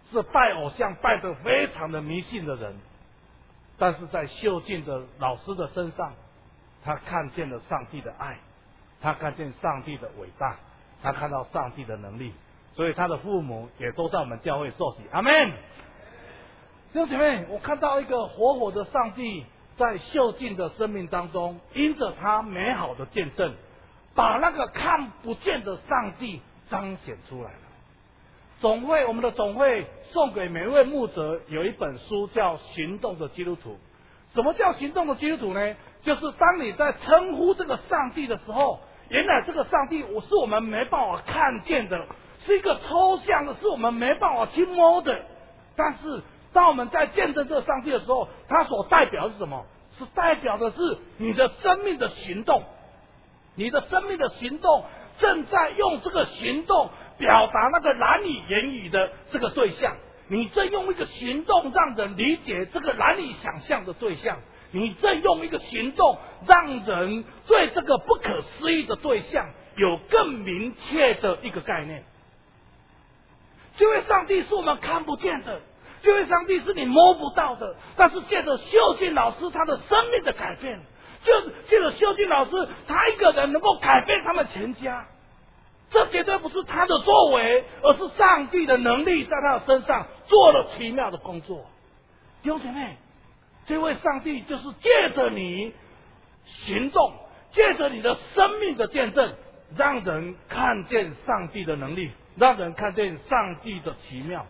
[SPEAKER 5] 是拜偶像拜得非常的迷信的人，但是在秀静的老师的身上，他看见了上帝的爱，他看见上帝的伟大，他看到上帝的能力，所以他的父母也都在我们教会受洗。阿们。弟兄姐妹，我看到一个活活的上帝在秀静的生命当中，因着他美好的见证，把那个看不见的上帝彰显出来了。总会，我们的总会送给每位牧者有一本书叫《行动的基督徒》。什么叫行动的基督徒呢？就是当你在称呼这个上帝的时候，原来这个上帝是我们没办法看见的，是一个抽象的，是我们没办法去摸的。但是当我们在见证这个上帝的时候，它所代表的是什么？是代表的是你的生命的行动，你的生命的行动正在用这个行动表达那个难以言语的这个对象，你正用一个行动让人理解这个难以想象的对象，你正用一个行动让人对这个不可思议的对象有更明确的一个概念。这位上帝是我们看不见的，这位上帝是你摸不到的，但是借着秀静老师他的生命的改变，就借着秀静老师他一个人能够改变他们全家，这绝对不是他的作为，而是上帝的能力在他的身上做了奇妙的工作。弟兄姐妹，这位上帝就是借着你行动，借着你的生命的见证，让人看见上帝的能力，让人看见上帝的奇妙。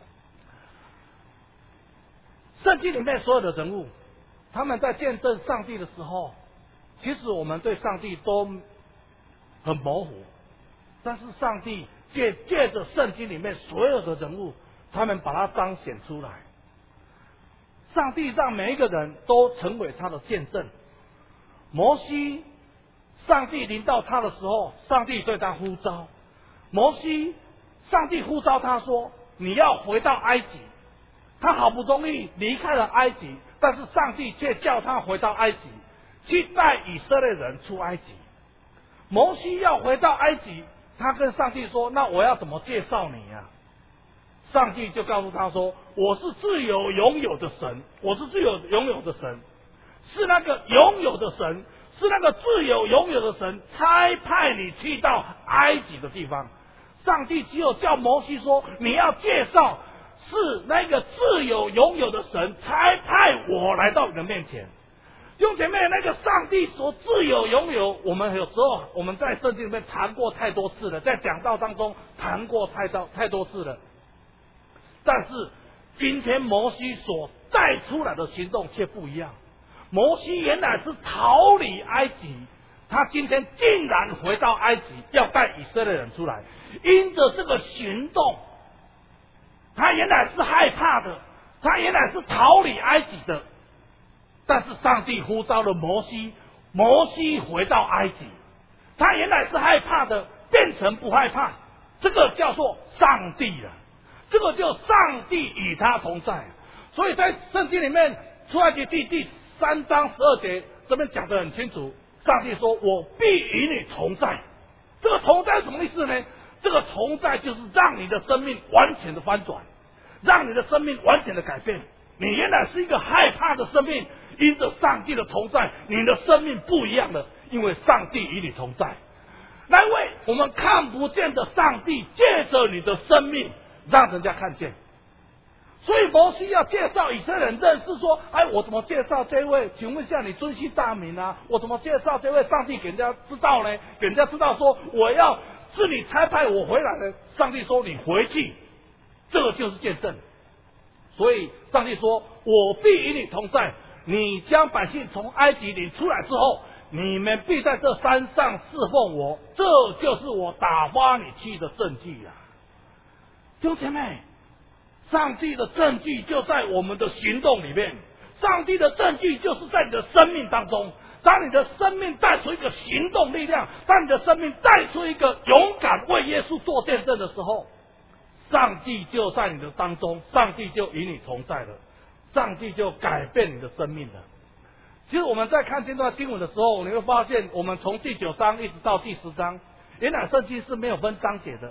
[SPEAKER 5] 圣经里面所有的人物，他们在见证上帝的时候，其实我们对上帝都很模糊，但是上帝借着圣经里面所有的人物，他们把它彰显出来。上帝让每一个人都成为他的见证。摩西，上帝临到他的时候，上帝对他呼召。摩西，上帝呼召他说：“你要回到埃及。”他好不容易离开了埃及，但是上帝却叫他回到埃及，去带以色列人出埃及。摩西要回到埃及，他跟上帝说：“那我要怎么介绍你呀？”上帝就告诉他说：“我是自由拥有的神，我是自由拥有的神，是那个拥有的神，是那个自由拥有的神差派你去到埃及的地方。”上帝只有叫摩西说：“你要介绍。”是那个自由拥有的神差派我来到你的面前。弟兄姐妹，那个上帝所自由拥有，我们有时候我们在圣经里面谈过太多次了，在讲道当中谈过太多次了。但是今天摩西所带出来的行动却不一样。摩西原来是逃离埃及，他今天竟然回到埃及，要带以色列人出来。因着这个行动，他原来是害怕的，他原来是逃离埃及的，但是上帝呼召了摩西，摩西回到埃及。他原来是害怕的，变成不害怕，这个叫做上帝了，这个叫上帝与他同在。所以在圣经里面出埃及记第3章12节这边讲得很清楚，上帝说：“我必与你同在。”这个同在什么意思呢？这个同在就是让你的生命完全的翻转，让你的生命完全的改变。你原来是一个害怕的生命，因着上帝的同在，你的生命不一样了，因为上帝与你同在。那位我们看不见的上帝借着你的生命让人家看见。所以摩西要介绍以色列人认识说：“哎，我怎么介绍这位？请问一下，你尊姓大名啊？我怎么介绍这位上帝给人家知道呢？给人家知道说我要是你差派我回来的。”上帝说：“你回去。”这个就是见证。所以上帝说：“我必与你同在。你将百姓从埃及领出来之后，你们必在这山上侍奉我。这就是我打发你去的证据啊！”弟兄姐妹，上帝的证据就在我们的行动里面，上帝的证据就是在你的生命当中。当你的生命带出一个行动力量，当你的生命带出一个勇敢为耶稣做见证的时候，上帝就在你的当中，上帝就与你同在了，上帝就改变你的生命了。其实我们在看这段经文的时候，你会发现我们从第9章一直到第10章，原来圣经是没有分章节的。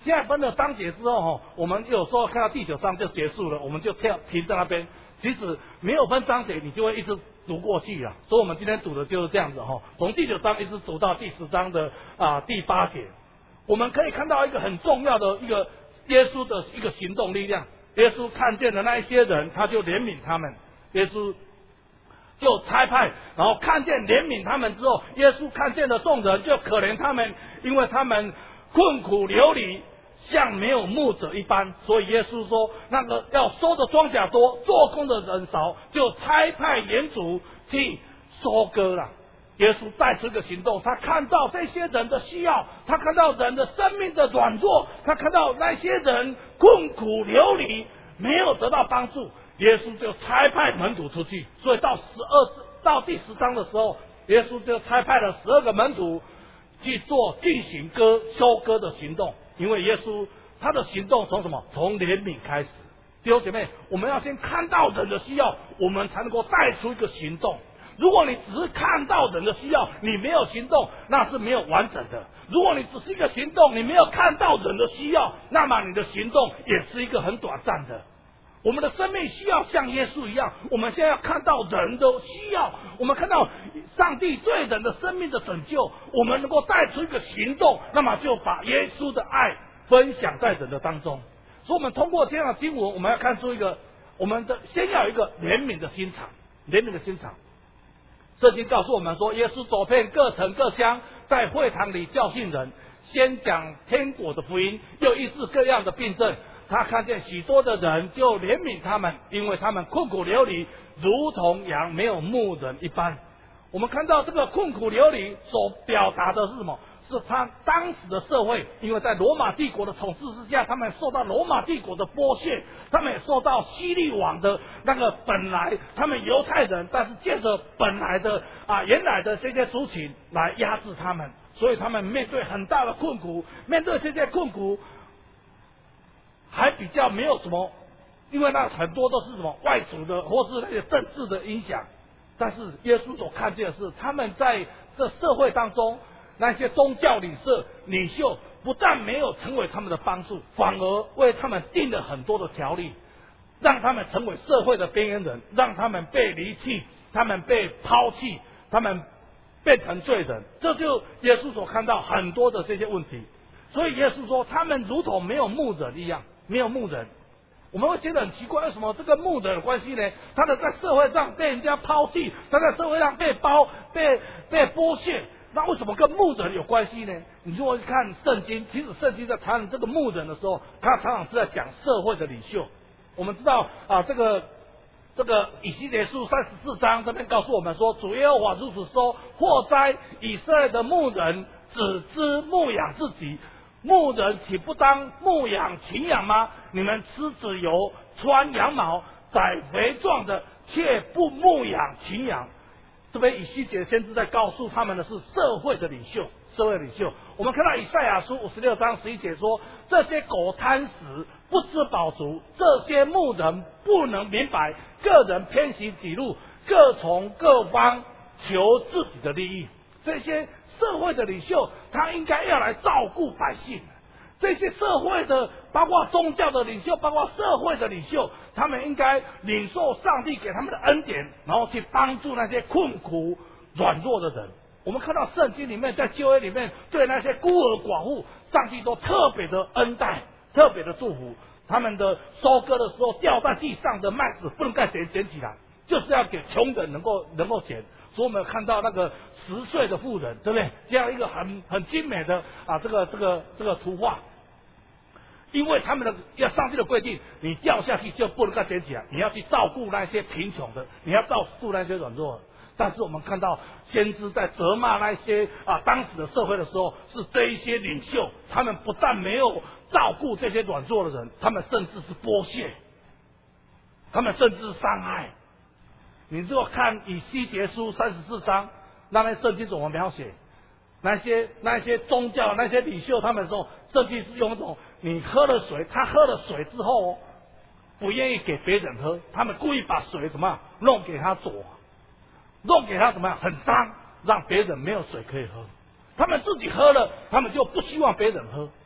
[SPEAKER 5] 现在分了章节之后我们有时候看到第9章就结束了，我们就停在那边。其实没有分章节，你就会一直读过去了。所以我们今天读的就是这样子从第9章一直读到第10章的第8节。我们可以看到一个很重要的一个耶稣的一个行动力量。耶稣看见了那一些人，他就怜悯他们。耶稣就差派，然后看见怜悯他们之后，耶稣看见了众人，就可怜他们，因为他们困苦流离，像没有牧者一般。所以耶稣说，那个要收的庄稼多，做工的人少，就差派园主去收割了。耶稣带出一个行动，他看到这些人的需要，他看到人的生命的软弱，他看到那些人困苦流离，没有得到帮助，耶稣就差派门徒出去。所以到第10章的时候，耶稣就差派了12个门徒去做进行收割的行动。因为耶稣他的行动从什么？从怜悯开始。弟兄姐妹，我们要先看到人的需要，我们才能够带出一个行动。如果你只是看到人的需要，你没有行动，那是没有完整的。如果你只是一个行动，你没有看到人的需要，那么你的行动也是一个很短暂的。我们的生命需要像耶稣一样，我们现在要看到人的需要，我们看到上帝对人的生命的拯救，我们能够带出一个行动，那么就把耶稣的爱分享在人的当中。所以我们通过这样的经文，我们要看出一个，我们的先要有一个怜悯的心肠，怜悯的心肠。圣经告诉我们说，耶稣走遍各城各乡，在会堂里教训人，先讲天国的福音，又医治各样的病症。他看见许多的人，就怜悯他们，因为他们困苦流离，如同羊没有牧人一般。我们看到这个困苦流离所表达的是什么？是他当时的社会，因为在罗马帝国的统治之下，他们受到罗马帝国的剥削，他们也受到希律王的那个本来他们犹太人，但是借着本来的原来的这些族群来压制他们，所以他们面对很大的困苦，面对这些困苦还比较没有什么，因为那很多都是什么外族的或是那些政治的影响。但是耶稣所看见的是，他们在这社会当中，那些宗教领袖不但没有成为他们的帮助，反而为他们定了很多的条例，让他们成为社会的边缘人，让他们被离弃，他们被抛弃，他们变成罪人。这就耶稣所看到很多的这些问题。所以耶稣说，他们如同没有牧人一样，没有牧人。我们会觉得很奇怪，为什么这个牧人的关系呢？他的在社会上被人家抛弃，他在社会上被剥削，那为什么跟牧人有关系呢？你如果看圣经，其实圣经在谈这个牧人的时候，他常常是在讲社会的领袖。我们知道这个以西结书34章这边告诉我们说，主耶和华如此说：祸哉以色列的牧人，只知牧养自己，牧人岂不当牧养群羊吗？你们吃脂油，穿羊毛，宰肥壮的，却不牧养群羊。这边以西结先知在告诉他们的是社会的领袖，社会领袖。我们看到以赛亚书56章11节说，这些狗贪食，不知饱足，这些牧人不能明白，个人偏行己路，各从各方求自己的利益。这些社会的领袖，他应该要来照顾百姓。这些社会的，包括宗教的领袖，包括社会的领袖，他们应该领受上帝给他们的恩典，然后去帮助那些困苦软弱的人。我们看到圣经里面，在旧约里面，对那些孤儿寡妇，上帝都特别的恩待，特别的祝福。他们的收割的时候，掉在地上的麦子不能再捡起来，就是要给穷人能够捡。所以我们看到那个10岁的妇人，对不对？这样一个很精美的这个图画。因为他们的上帝的规定，你掉下去就不能再捡起来，你要去照顾那些贫穷的，你要照顾那些软弱的。但是我们看到先知在责骂那些当时的社会的时候，是这一些领袖，他们不但没有照顾这些软弱的人，他们甚至是剥削，他们甚至是伤害。你如果看以西结书34章，那边圣经怎么描写那些宗教那些领袖他们说，圣经是用一种你喝了水，他喝了水之后不愿意给别人喝，他们故意把水怎么样弄给他左，弄给他怎么样很脏，让别人没有水可以喝。他们自己喝了，他们就不希望别人喝。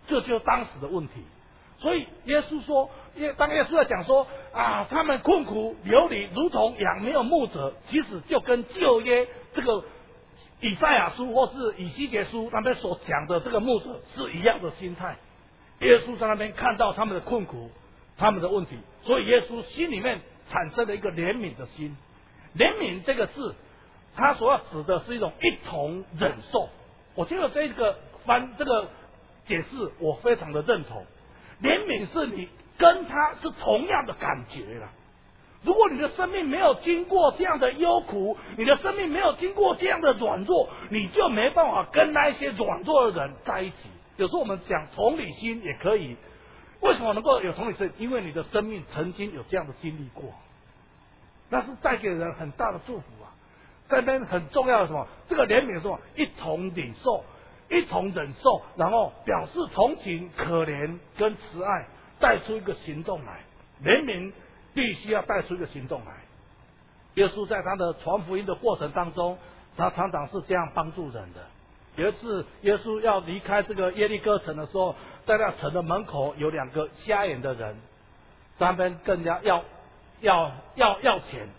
[SPEAKER 5] 这就是当时的问题。所以耶稣说，当耶稣在讲说啊，他们困苦流离，如同羊没有牧者，其实就跟旧约这个以赛亚书或是以西结书那边所讲的这个牧者是一样的心态。耶稣在那边看到他们的困苦，他们的问题，所以耶稣心里面产生了一个怜悯的心。怜悯这个字，它所要指的是一种一同忍受。我觉得这个解释我非常的认同。怜悯是你跟他是同样的感觉了。如果你的生命没有经过这样的忧苦，你的生命没有经过这样的软弱，你就没办法跟那一些软弱的人在一起。有时候我们讲同理心也可以，为什么能够有同理心？因为你的生命曾经有这样的经历过，那是带给人很大的祝福啊。在那边很重要的什么？这个怜悯是什么？一同领受，一同忍受，然后表示同情、可怜跟慈爱，带出一个行动来。怜悯必须要带出一个行动来。耶稣在他的传福音的过程当中，他常常是这样帮助人的。有一次，耶稣要离开这个耶利哥城的时候，在那城的门口有2个瞎眼的人，他们跟人家要钱，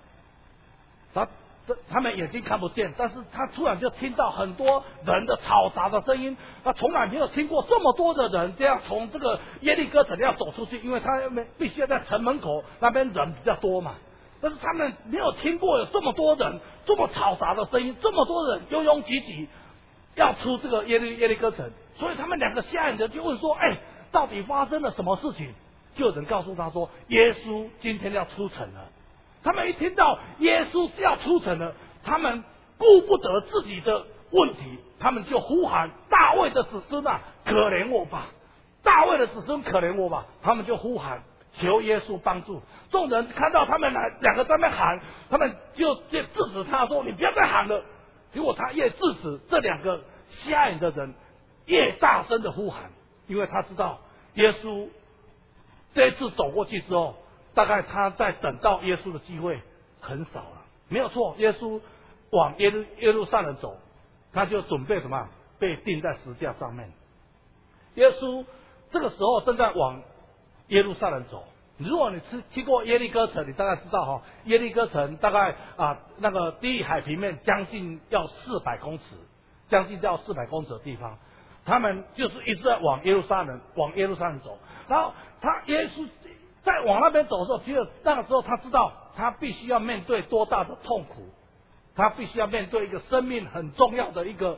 [SPEAKER 5] 他们眼睛看不见，但是他突然就听到很多人的嘈杂的声音，他从来没有听过这么多的人这样从这个耶利哥城要走出去，因为他们必须要在城门口那边人比较多嘛。但是他们没有听过有这么多人，这么嘈杂的声音，这么多人拥拥挤挤要出这个耶利哥城，所以他们2个瞎眼的就问说：“到底发生了什么事情？”就有人告诉他说：“耶稣今天要出城了。”他们一听到耶稣要出城了，他们顾不得自己的问题，他们就呼喊：“大卫的子孙啊，可怜我吧！大卫的子孙，可怜我吧！”他们就呼喊，求耶稣帮助。众人看到他们2个在那边喊，他们就制止他说：“你不要再喊了。”结果他越制止，这2个瞎眼的人越大声的呼喊，因为他知道耶稣这一次走过去之后，大概他在等到耶稣的机会很少了。没有错，耶稣往耶路撒冷走，他就准备什么？被钉在十字架上面。耶稣这个时候正在往耶路撒冷走。如果你去过耶利哥城，你大概知道耶利哥城大概那个地海平面将近要400公尺，将近要400公尺的地方，他们就是一直在往耶路撒冷走。然后耶稣在往那边走的时候，其实那个时候他知道他必须要面对多大的痛苦，他必须要面对一个生命很重要的一个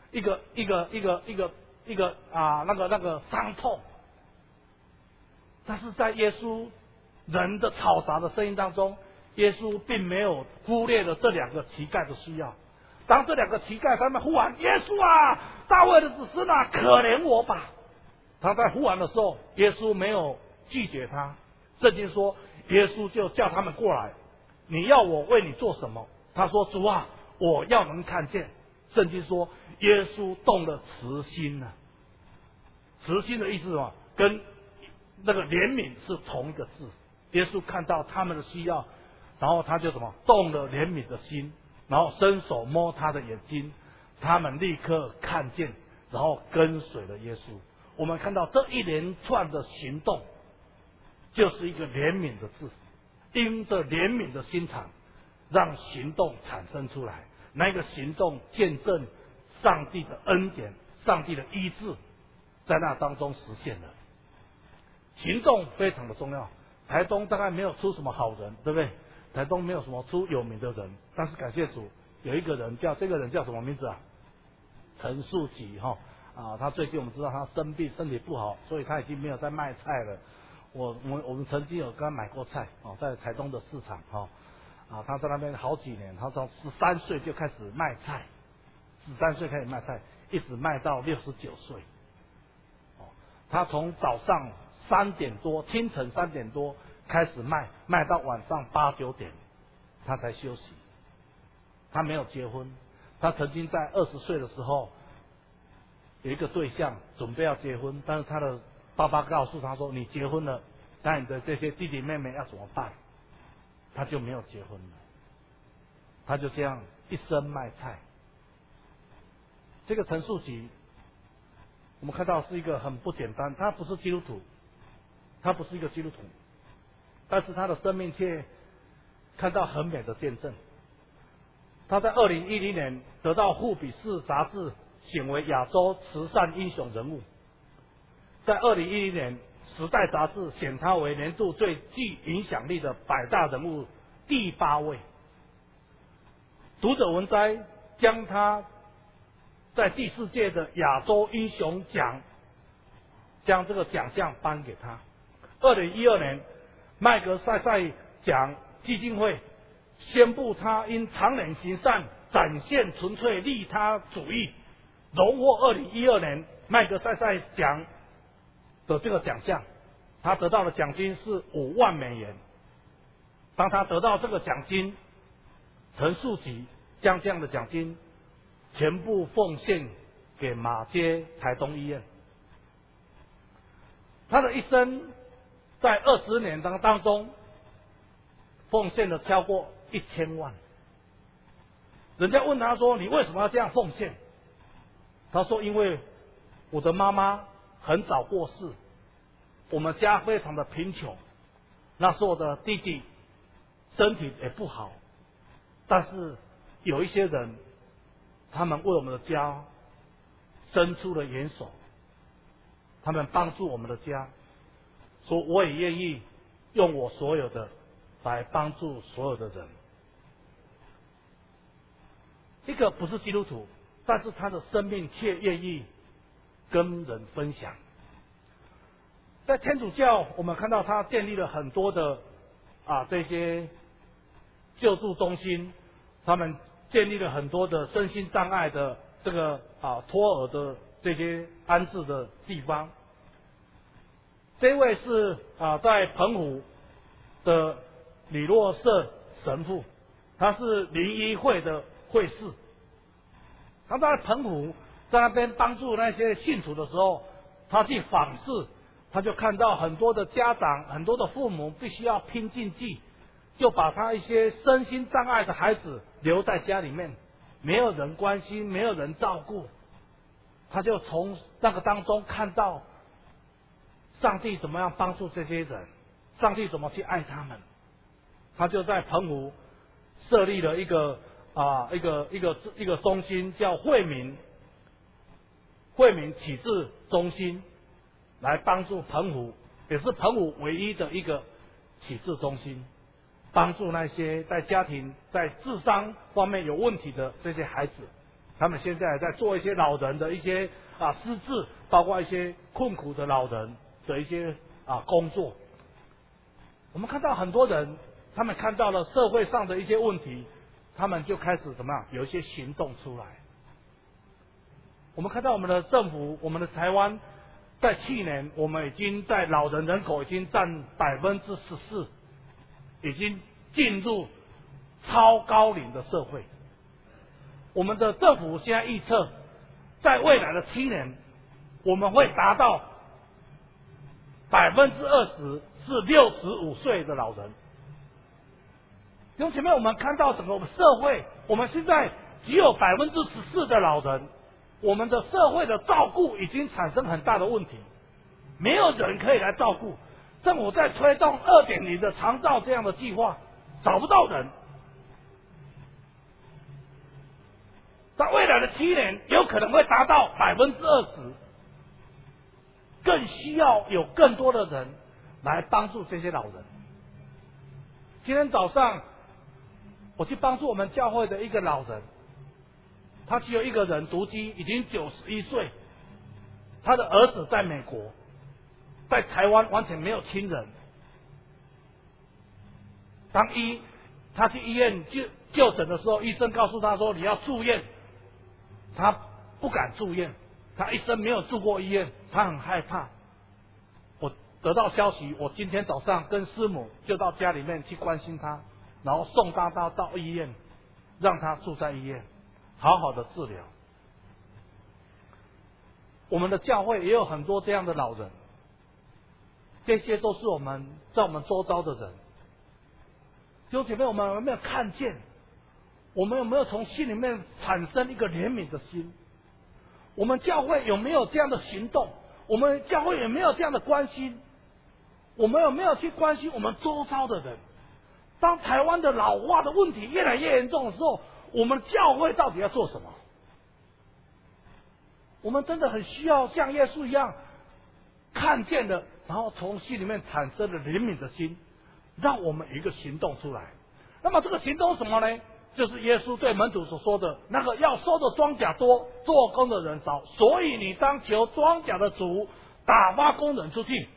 [SPEAKER 5] 那个伤痛。但是在耶稣人的嘈杂的声音当中，耶稣并没有忽略了这2个乞丐的需要。当这2个乞丐他们呼喊：“耶稣啊，大卫的子孙啊，可怜我吧！”他在呼喊的时候，耶稣没有拒绝他。圣经说，耶稣就叫他们过来：“你要我为你做什么？”他说：“主啊，我要能看见。”圣经说，耶稣动了慈心了。慈心的意思是什么？跟那个怜悯是同一个字。耶稣看到他们的需要，然后他就什么？动了怜悯的心，然后伸手摸他的眼睛，他们立刻看见，然后跟随了耶稣。我们看到这一连串的行动，就是一个怜悯的字，因着怜悯的心肠，让行动产生出来。那个行动见证上帝的恩典，上帝的医治，在那当中实现了。行动非常的重要。台东大概没有出什么好人，对不对？台东没有什么出有名的人，但是感谢主，有一个人这个人叫什么名字啊？陈树吉他最近我们知道他生病，身体不好，所以他已经没有在卖菜了。我们曾经有跟他买过菜在台东的市场他在那边好几年，他从13岁就开始卖菜，13岁开始卖菜，一直卖到69岁。他从早上3点多，清晨3点多开始卖到晚上8、9点，他才休息。他没有结婚，他曾经在20岁的时候有一个对象准备要结婚，但是他的爸爸告诉他说：“你结婚了，那你的这些弟弟妹妹要怎么办？”他就没有结婚了，他就这样一生卖菜。这个陈树吉我们看到是一个很不简单，他不是基督徒，他不是一个基督徒，但是他的生命却看到很美的见证。他在2010年得到富比士杂志选为亚洲慈善英雄人物，在2010年时代杂志选他为年度最具影响力的100大人物第8位。读者文摘将他在第4届的亚洲英雄奖将这个奖项颁给他。2012年麦格塞塞奖基金会宣布他因长年行善展现纯粹利他主义，荣获2012年麦格塞塞奖的这个奖项。他得到的奖金是5万美元。当他得到这个奖金，陈树吉将这样的奖金全部奉献给马街台东医院。他的一生在20年当中奉献了超过1000万。人家问他说：“你为什么要这样奉献？”他说：“因为我的妈妈很早过世，我们家非常的贫穷，那时候我的弟弟身体也不好，但是有一些人，他们为我们的家伸出了援手，他们帮助我们的家，说我也愿意用我所有的来帮助所有的人。”一个不是基督徒，但是他的生命却愿意跟人分享。在天主教，我们看到他建立了很多的这些救助中心，他们建立了很多的身心障碍的这个托儿的这些安置的地方。这位是在澎湖的李洛舍神父，他是灵医会的会士。他在澎湖在那边帮助那些信徒的时候，他去访视，他就看到很多的家长、很多的父母必须要拼尽计，就把他一些身心障碍的孩子留在家里面，没有人关心，没有人照顾。他就从那个当中看到上帝怎么样帮助这些人，上帝怎么去爱他们。他就在澎湖设立了一个中心，叫惠民启智中心，来帮助澎湖，也是澎湖唯一的一个启智中心，帮助那些在家庭在智商方面有问题的这些孩子。他们现在在做一些老人的一些失智，包括一些困苦的老人的一些工作。我们看到很多人，他们看到了社会上的一些问题，他们就开始怎么样，有一些行动出来。我们看到我们的政府，我们的台湾，在去年我们已经在老人人口已经占14%，已经进入超高龄的社会。我们的政府现在预测，在未来的7年，我们会达到20%是65岁的老人。弟兄姐妹，我们看到整个社会，我们现在只有14%的老人，我们的社会的照顾已经产生很大的问题，没有人可以来照顾。政府在推动2.0的长照这样的计划，找不到人。在未来的7年，有可能会达到20%，更需要有更多的人来帮助这些老人。今天早上，我去帮助我们教会的一个老人，他只有一个人独居，已经91岁，他的儿子在美国，在台湾完全没有亲人。他去医院就诊的时候，医生告诉他说你要住院，他不敢住院，他一生没有住过医院，他很害怕。我得到消息，我今天早上跟师母就到家里面去关心他，然后送他到医院，让他住在医院，好好的治疗。我们的教会也有很多这样的老人，这些都是我们在我们周遭的人。弟兄姐妹，我们有没有看见？我们有没有从心里面产生一个怜悯的心？ 我们教会有没有这样的行动？我们教会有没有这样的关心？我们有没有去关心我们周遭的人？当台湾的老化的问题越来越严重的时候，我们教会到底要做什么？我们真的很需要像耶稣一样看见了，然后从心里面产生了怜悯的心，让我们有一个行动出来。那么这个行动是什么呢？就是耶稣对门徒所说的那个要收的庄稼多，做工的人少，所以你当求庄稼的主打发工人出去。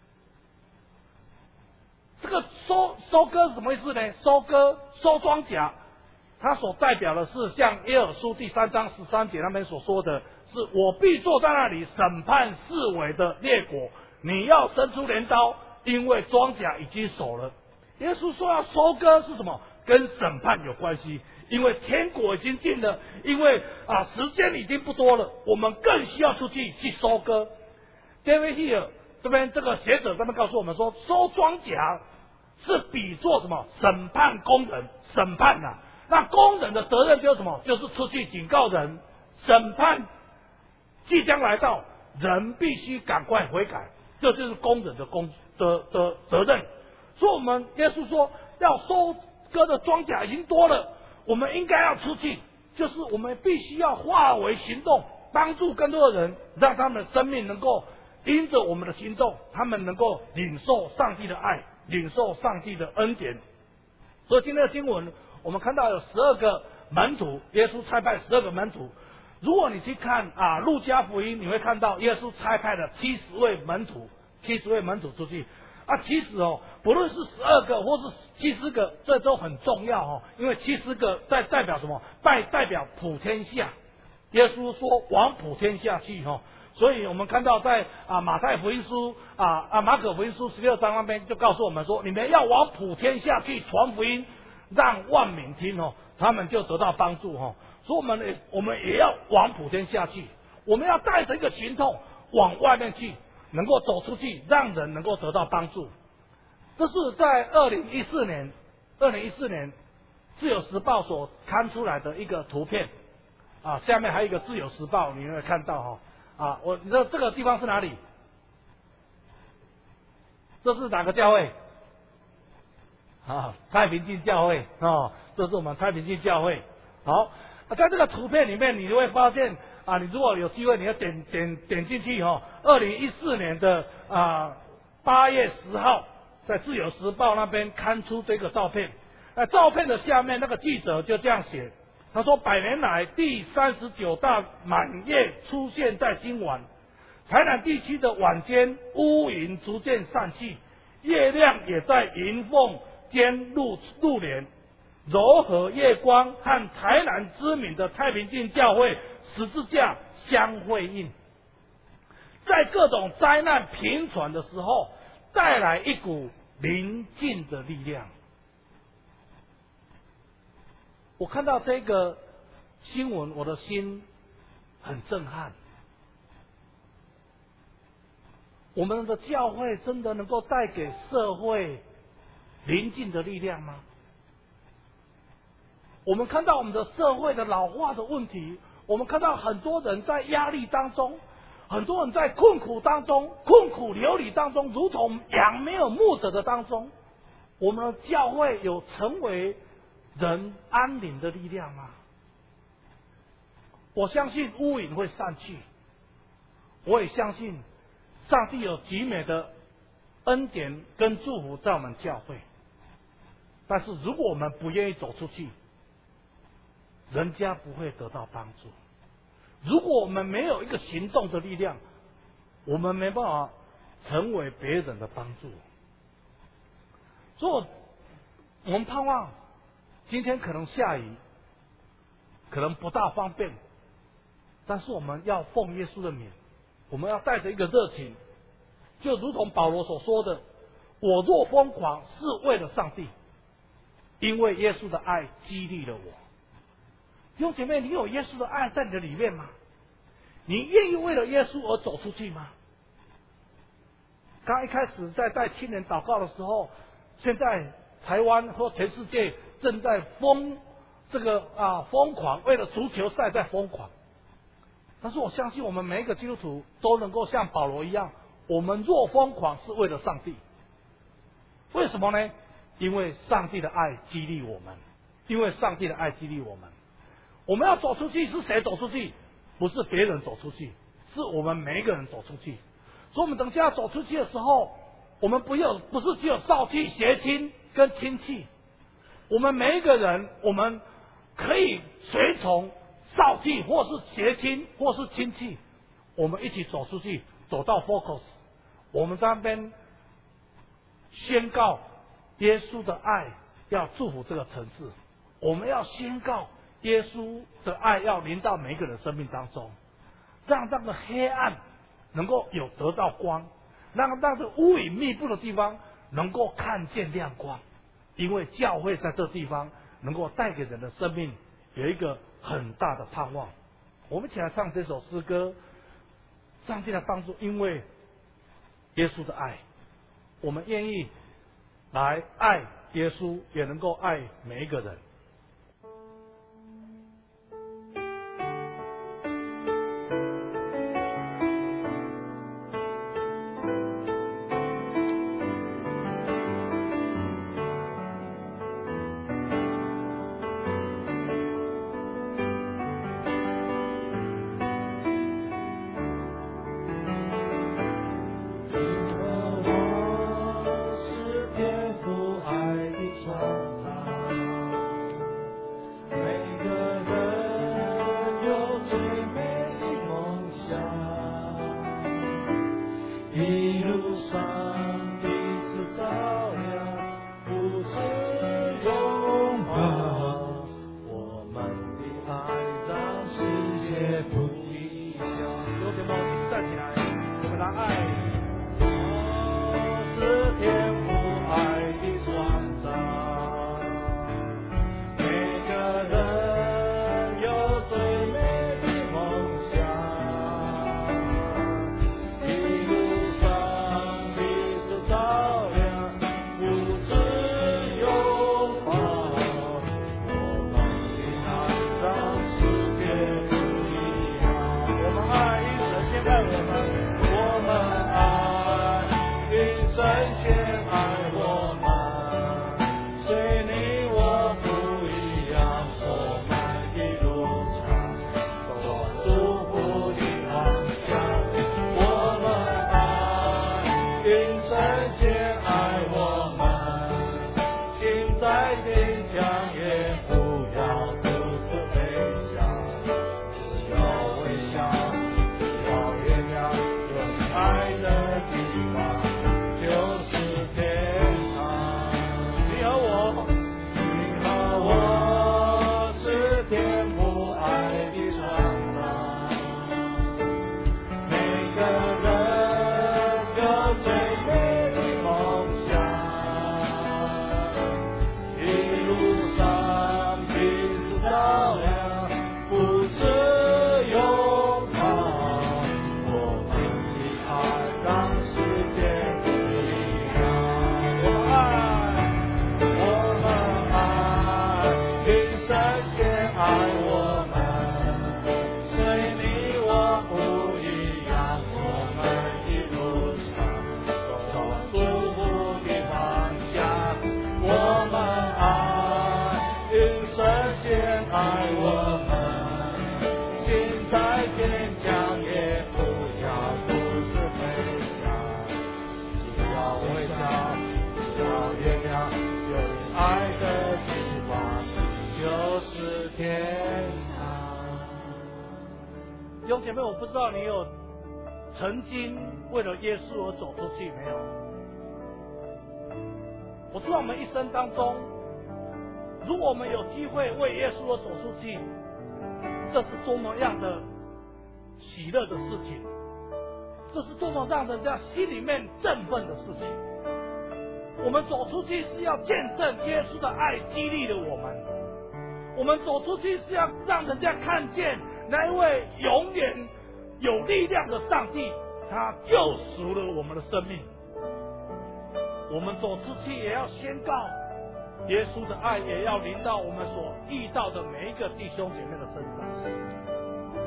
[SPEAKER 5] 这个收割是什么意思呢？收庄稼，它所代表的是像耶珥书第3章13节那边所说的，是我必坐在那里审判四围的列国，你要伸出镰刀，因为庄稼已经熟了。耶稣说要收割是什么？跟审判有关系，因为天国已经近了，因为时间已经不多了，我们更需要出去收割。David Hill 这边这个学者这边告诉我们说，收庄稼是比作什么？审判工人，审判啊。那工人的责任就是什么？就是出去警告人，审判即将来到，人必须赶快悔改，这就是工人的责任。所以我们耶稣说要收割的庄稼已经多了，我们应该要出去，就是我们必须要化为行动，帮助更多的人，让他们的生命能够因着我们的行动，他们能够领受上帝的爱，领受上帝的恩典。所以今天的经文我们看到有12个门徒，耶稣差派12个门徒。如果你去看路加福音，你会看到耶稣差派了70位门徒出去。其实不论是12个或是70个，这都很重要因为70个代表什么？代表普天下。耶稣说往普天下去所以我们看到在马太福音书马可福音书16章那边就告诉我们说，你们要往普天下去传福音，让万民听他们就得到帮助所以我们也要往普天下去，我们要带着一个行动往外面去，能够走出去，让人能够得到帮助。这是在2014年自由时报所刊出来的一个图片下面还有一个自由时报，你会看到你知道这个地方是哪里？这是哪个教会？太平静教会这是我们太平静教会。好，在这个图片里面，你就会发现你如果有机会，你要点进去2014年的8月10号，在自由时报那边刊出这个照片。照片的下面那个记者就这样写，他说100年来第39大满月出现在今晚，台南地区的晚间乌云逐渐散去，月亮也在云缝间入帘，柔和月光和台南知名的太平静教会十字架相辉映，在各种灾难频传的时候，带来一股宁静的力量。我看到这个新闻，我的心很震撼。我们的教会真的能够带给社会宁静的力量吗？我们看到我们的社会的老化的问题，我们看到很多人在压力当中，很多人在困苦当中，困苦流离当中，如同羊没有牧者的当中。我们的教会有成为人安宁的力量吗？我相信乌云会散去，我也相信上帝有极美的恩典跟祝福在我们教会。但是如果我们不愿意走出去，人家不会得到帮助。如果我们没有一个行动的力量，我们没办法成为别人的帮助。所以我们盼望今天可能下雨，可能不大方便，但是我们要奉耶稣的名，我们要带着一个热情，就如同保罗所说的，我若疯狂是为了上帝，因为耶稣的爱激励了我。弟兄姐妹，你有耶稣的爱在你的里面吗？你愿意为了耶稣而走出去吗？刚一开始在带青年祷告的时候，现在台湾和全世界正在疯狂，为了足球赛在疯狂。 但是我相信我们每一个基督徒都能够像保罗一样，我们若疯狂是为了上帝。为什么呢？因为上帝的爱激励我们，因为上帝的爱激励我们。我们要走出去，是谁走出去？不是别人走出去，是我们每一个人走出去。所以我们等下要走出去的时候，我们不是只有少气、邪亲跟亲戚，我们每一个人，我们可以随从少气，或是邪亲，或是亲戚，我们一起走出去，走到 Focus， 我们在那边宣告耶稣的爱，要祝福这个城市。我们要宣告耶稣的爱要临到每一个人生命当中，让这个黑暗能够有得到光，让这个乌云密布的地方能够看见亮光。因为教会在这地方能够带给人的生命有一个很大的盼望。我们一起来唱这首诗歌，上帝的帮助，因为耶稣的爱，我们愿意来爱耶稣，也能够爱每一个人。弟兄姐妹，我不知道你有曾经为了耶稣而走出去没有？我知道我们一生当中，如果我们有机会为耶稣而走出去，这是多么样的喜乐的事情，这是多么让人家心里面振奋的事情。我们走出去是要见证耶稣的爱激励了我们，我们走出去是要让人家看见那一位永远有力量的上帝，他救赎了我们的生命。我们走出去也要宣告耶稣的爱，也要临到我们所遇到的每一个弟兄姐妹的身上。我们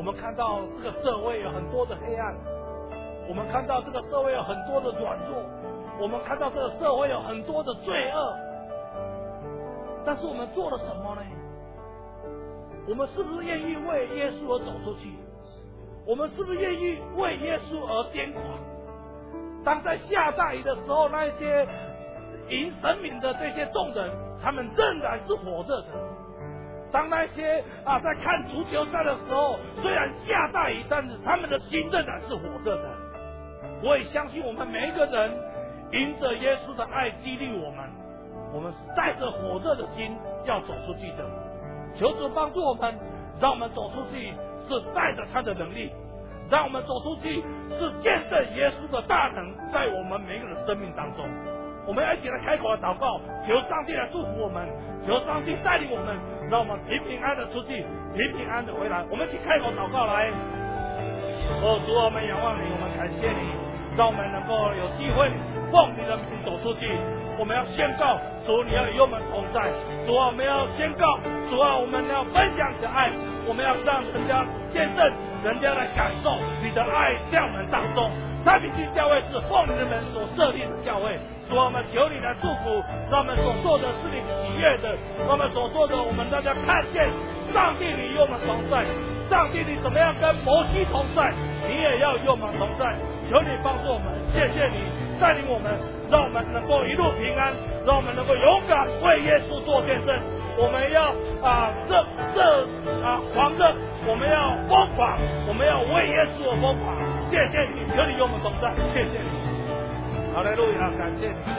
[SPEAKER 5] 们看到这个社会有很多的黑暗，我们看到这个社会有很多的软弱，我们看到这个社会有很多的罪恶，但是我们做了什么呢？我们是不是愿意为耶稣而走出去？我们是不是愿意为耶稣而癫狂？当在下大雨的时候，那些迎神明的这些众人，他们仍然是活着的。当那些在看足球赛的时候，虽然下大雨，但是他们的心仍然是活着的。我也相信我们每一个人，迎着耶稣的爱激励我们是带着火热的心要走出去的。求主帮助我们，让我们走出去是带着他的能力，让我们走出去是见证耶稣的大能在我们每一个人的生命当中。我们要一起来开口来祷告，求上帝来祝福我们，求上帝带领我们，让我们平平安安的出去，平平安安的回来。我们一起开口祷告来。主，我们仰望你，我们感谢你，让我们能够有机会奉你的名走出去。我们要宣告，主你要与我们同在。主啊，我们要宣告，主啊，我们要分享你的爱，我们要让人家见证，人家来感受你的爱在我们当中。太平区教会是奉你的名所设立的教会。主啊，我们求你来祝福，让我们所做的是你喜悦的，让我们所做的，我们大家看见上帝你与我们同在，上帝你怎么样跟摩西同在，你也要与我们同在。求你帮助我们，谢谢你带领我们，让我们能够一路平安，让我们能够勇敢为耶稣做见证。我们要狂热，我们要疯狂，我们要为耶稣而疯狂。谢谢你，求你与我们同在，谢谢你。好嘞，路亚，感谢你。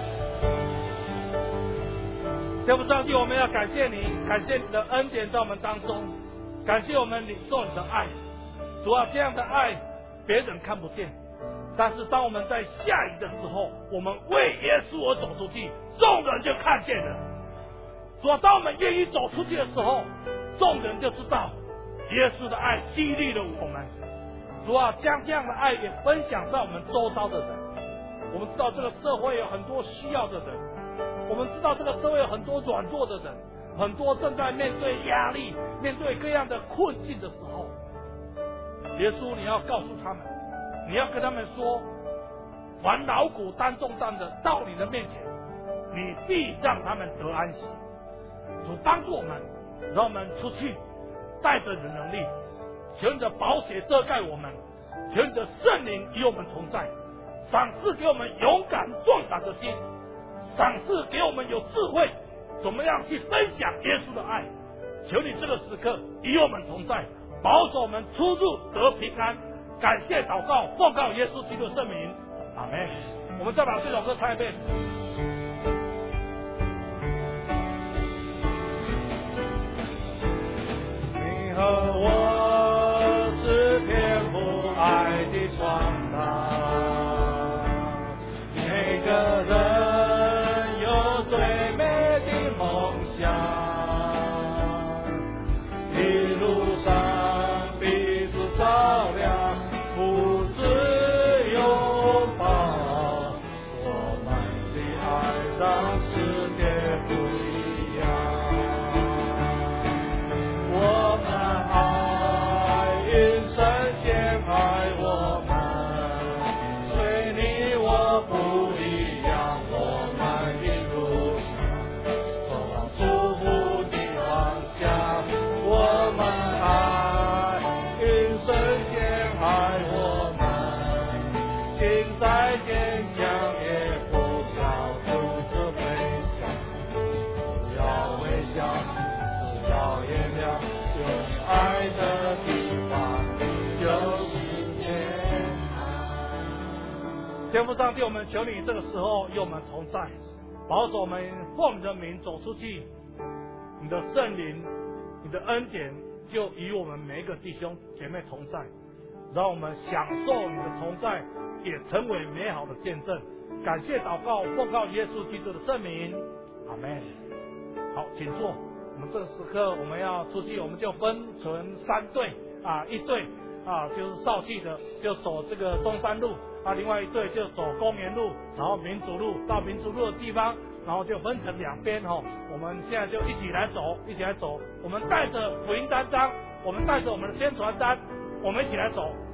[SPEAKER 5] 天父上帝，我们要感谢你，感谢你的恩典在我们当中，感谢我们领受你的爱。主啊，这样的爱别人看不见，但是当我们在下雨的时候，我们为耶稣而走出去，众人就看见了。主啊，当我们愿意走出去的时候，众人就知道耶稣的爱激励了我们。主啊，将这样的爱也分享在我们周遭的人。我们知道这个社会有很多需要的人，我们知道这个社会有很多软弱的人，很多正在面对压力、面对各样的困境的时候，耶稣你要告诉他们，你要跟他们说，凡劳苦担重担的到你的面前，你必让他们得安息。主帮助我们，让我们出去带着你的能力，求你的宝血遮盖我们，求你的圣灵与我们同在，赏赐给我们勇敢壮胆的心，赏赐给我们有智慧，怎么样去分享耶稣的爱。求你这个时刻与我们同在，保守我们出入得平安。感谢祷告，奉告耶稣基督的圣名，阿们。我们再把这首歌唱一遍。
[SPEAKER 3] 你和我是天父爱的传达，每个人有最美的梦想，一路上彼此照亮，互知拥抱，我们的爱让世界不一样。我们爱云深陷爱我们，随你我不一样，我们一路上走往祝福的方向。我们爱云深陷爱我们，心再坚强也不要独自飞翔，只要微笑，只要原谅，有你爱的地方就是天堂。
[SPEAKER 5] 天父上帝，我们求你这个时候与我们同在，保守我们奉你的名走出去，你的圣灵、你的恩典就与我们每一个弟兄姐妹同在，让我们享受你的同在，也成为美好的见证。感谢祷告，奉告耶稣基督的圣名，阿们。好，请坐。我们这个时刻我们要出去，我们就分成3队一队就是少气的就走这个中山路另外一队就走公园路，然后民族路到民族路的地方，然后就分成2边我们现在就一起来走，我们带着福音单张， 我们带着我们的宣传单，我们一起来走。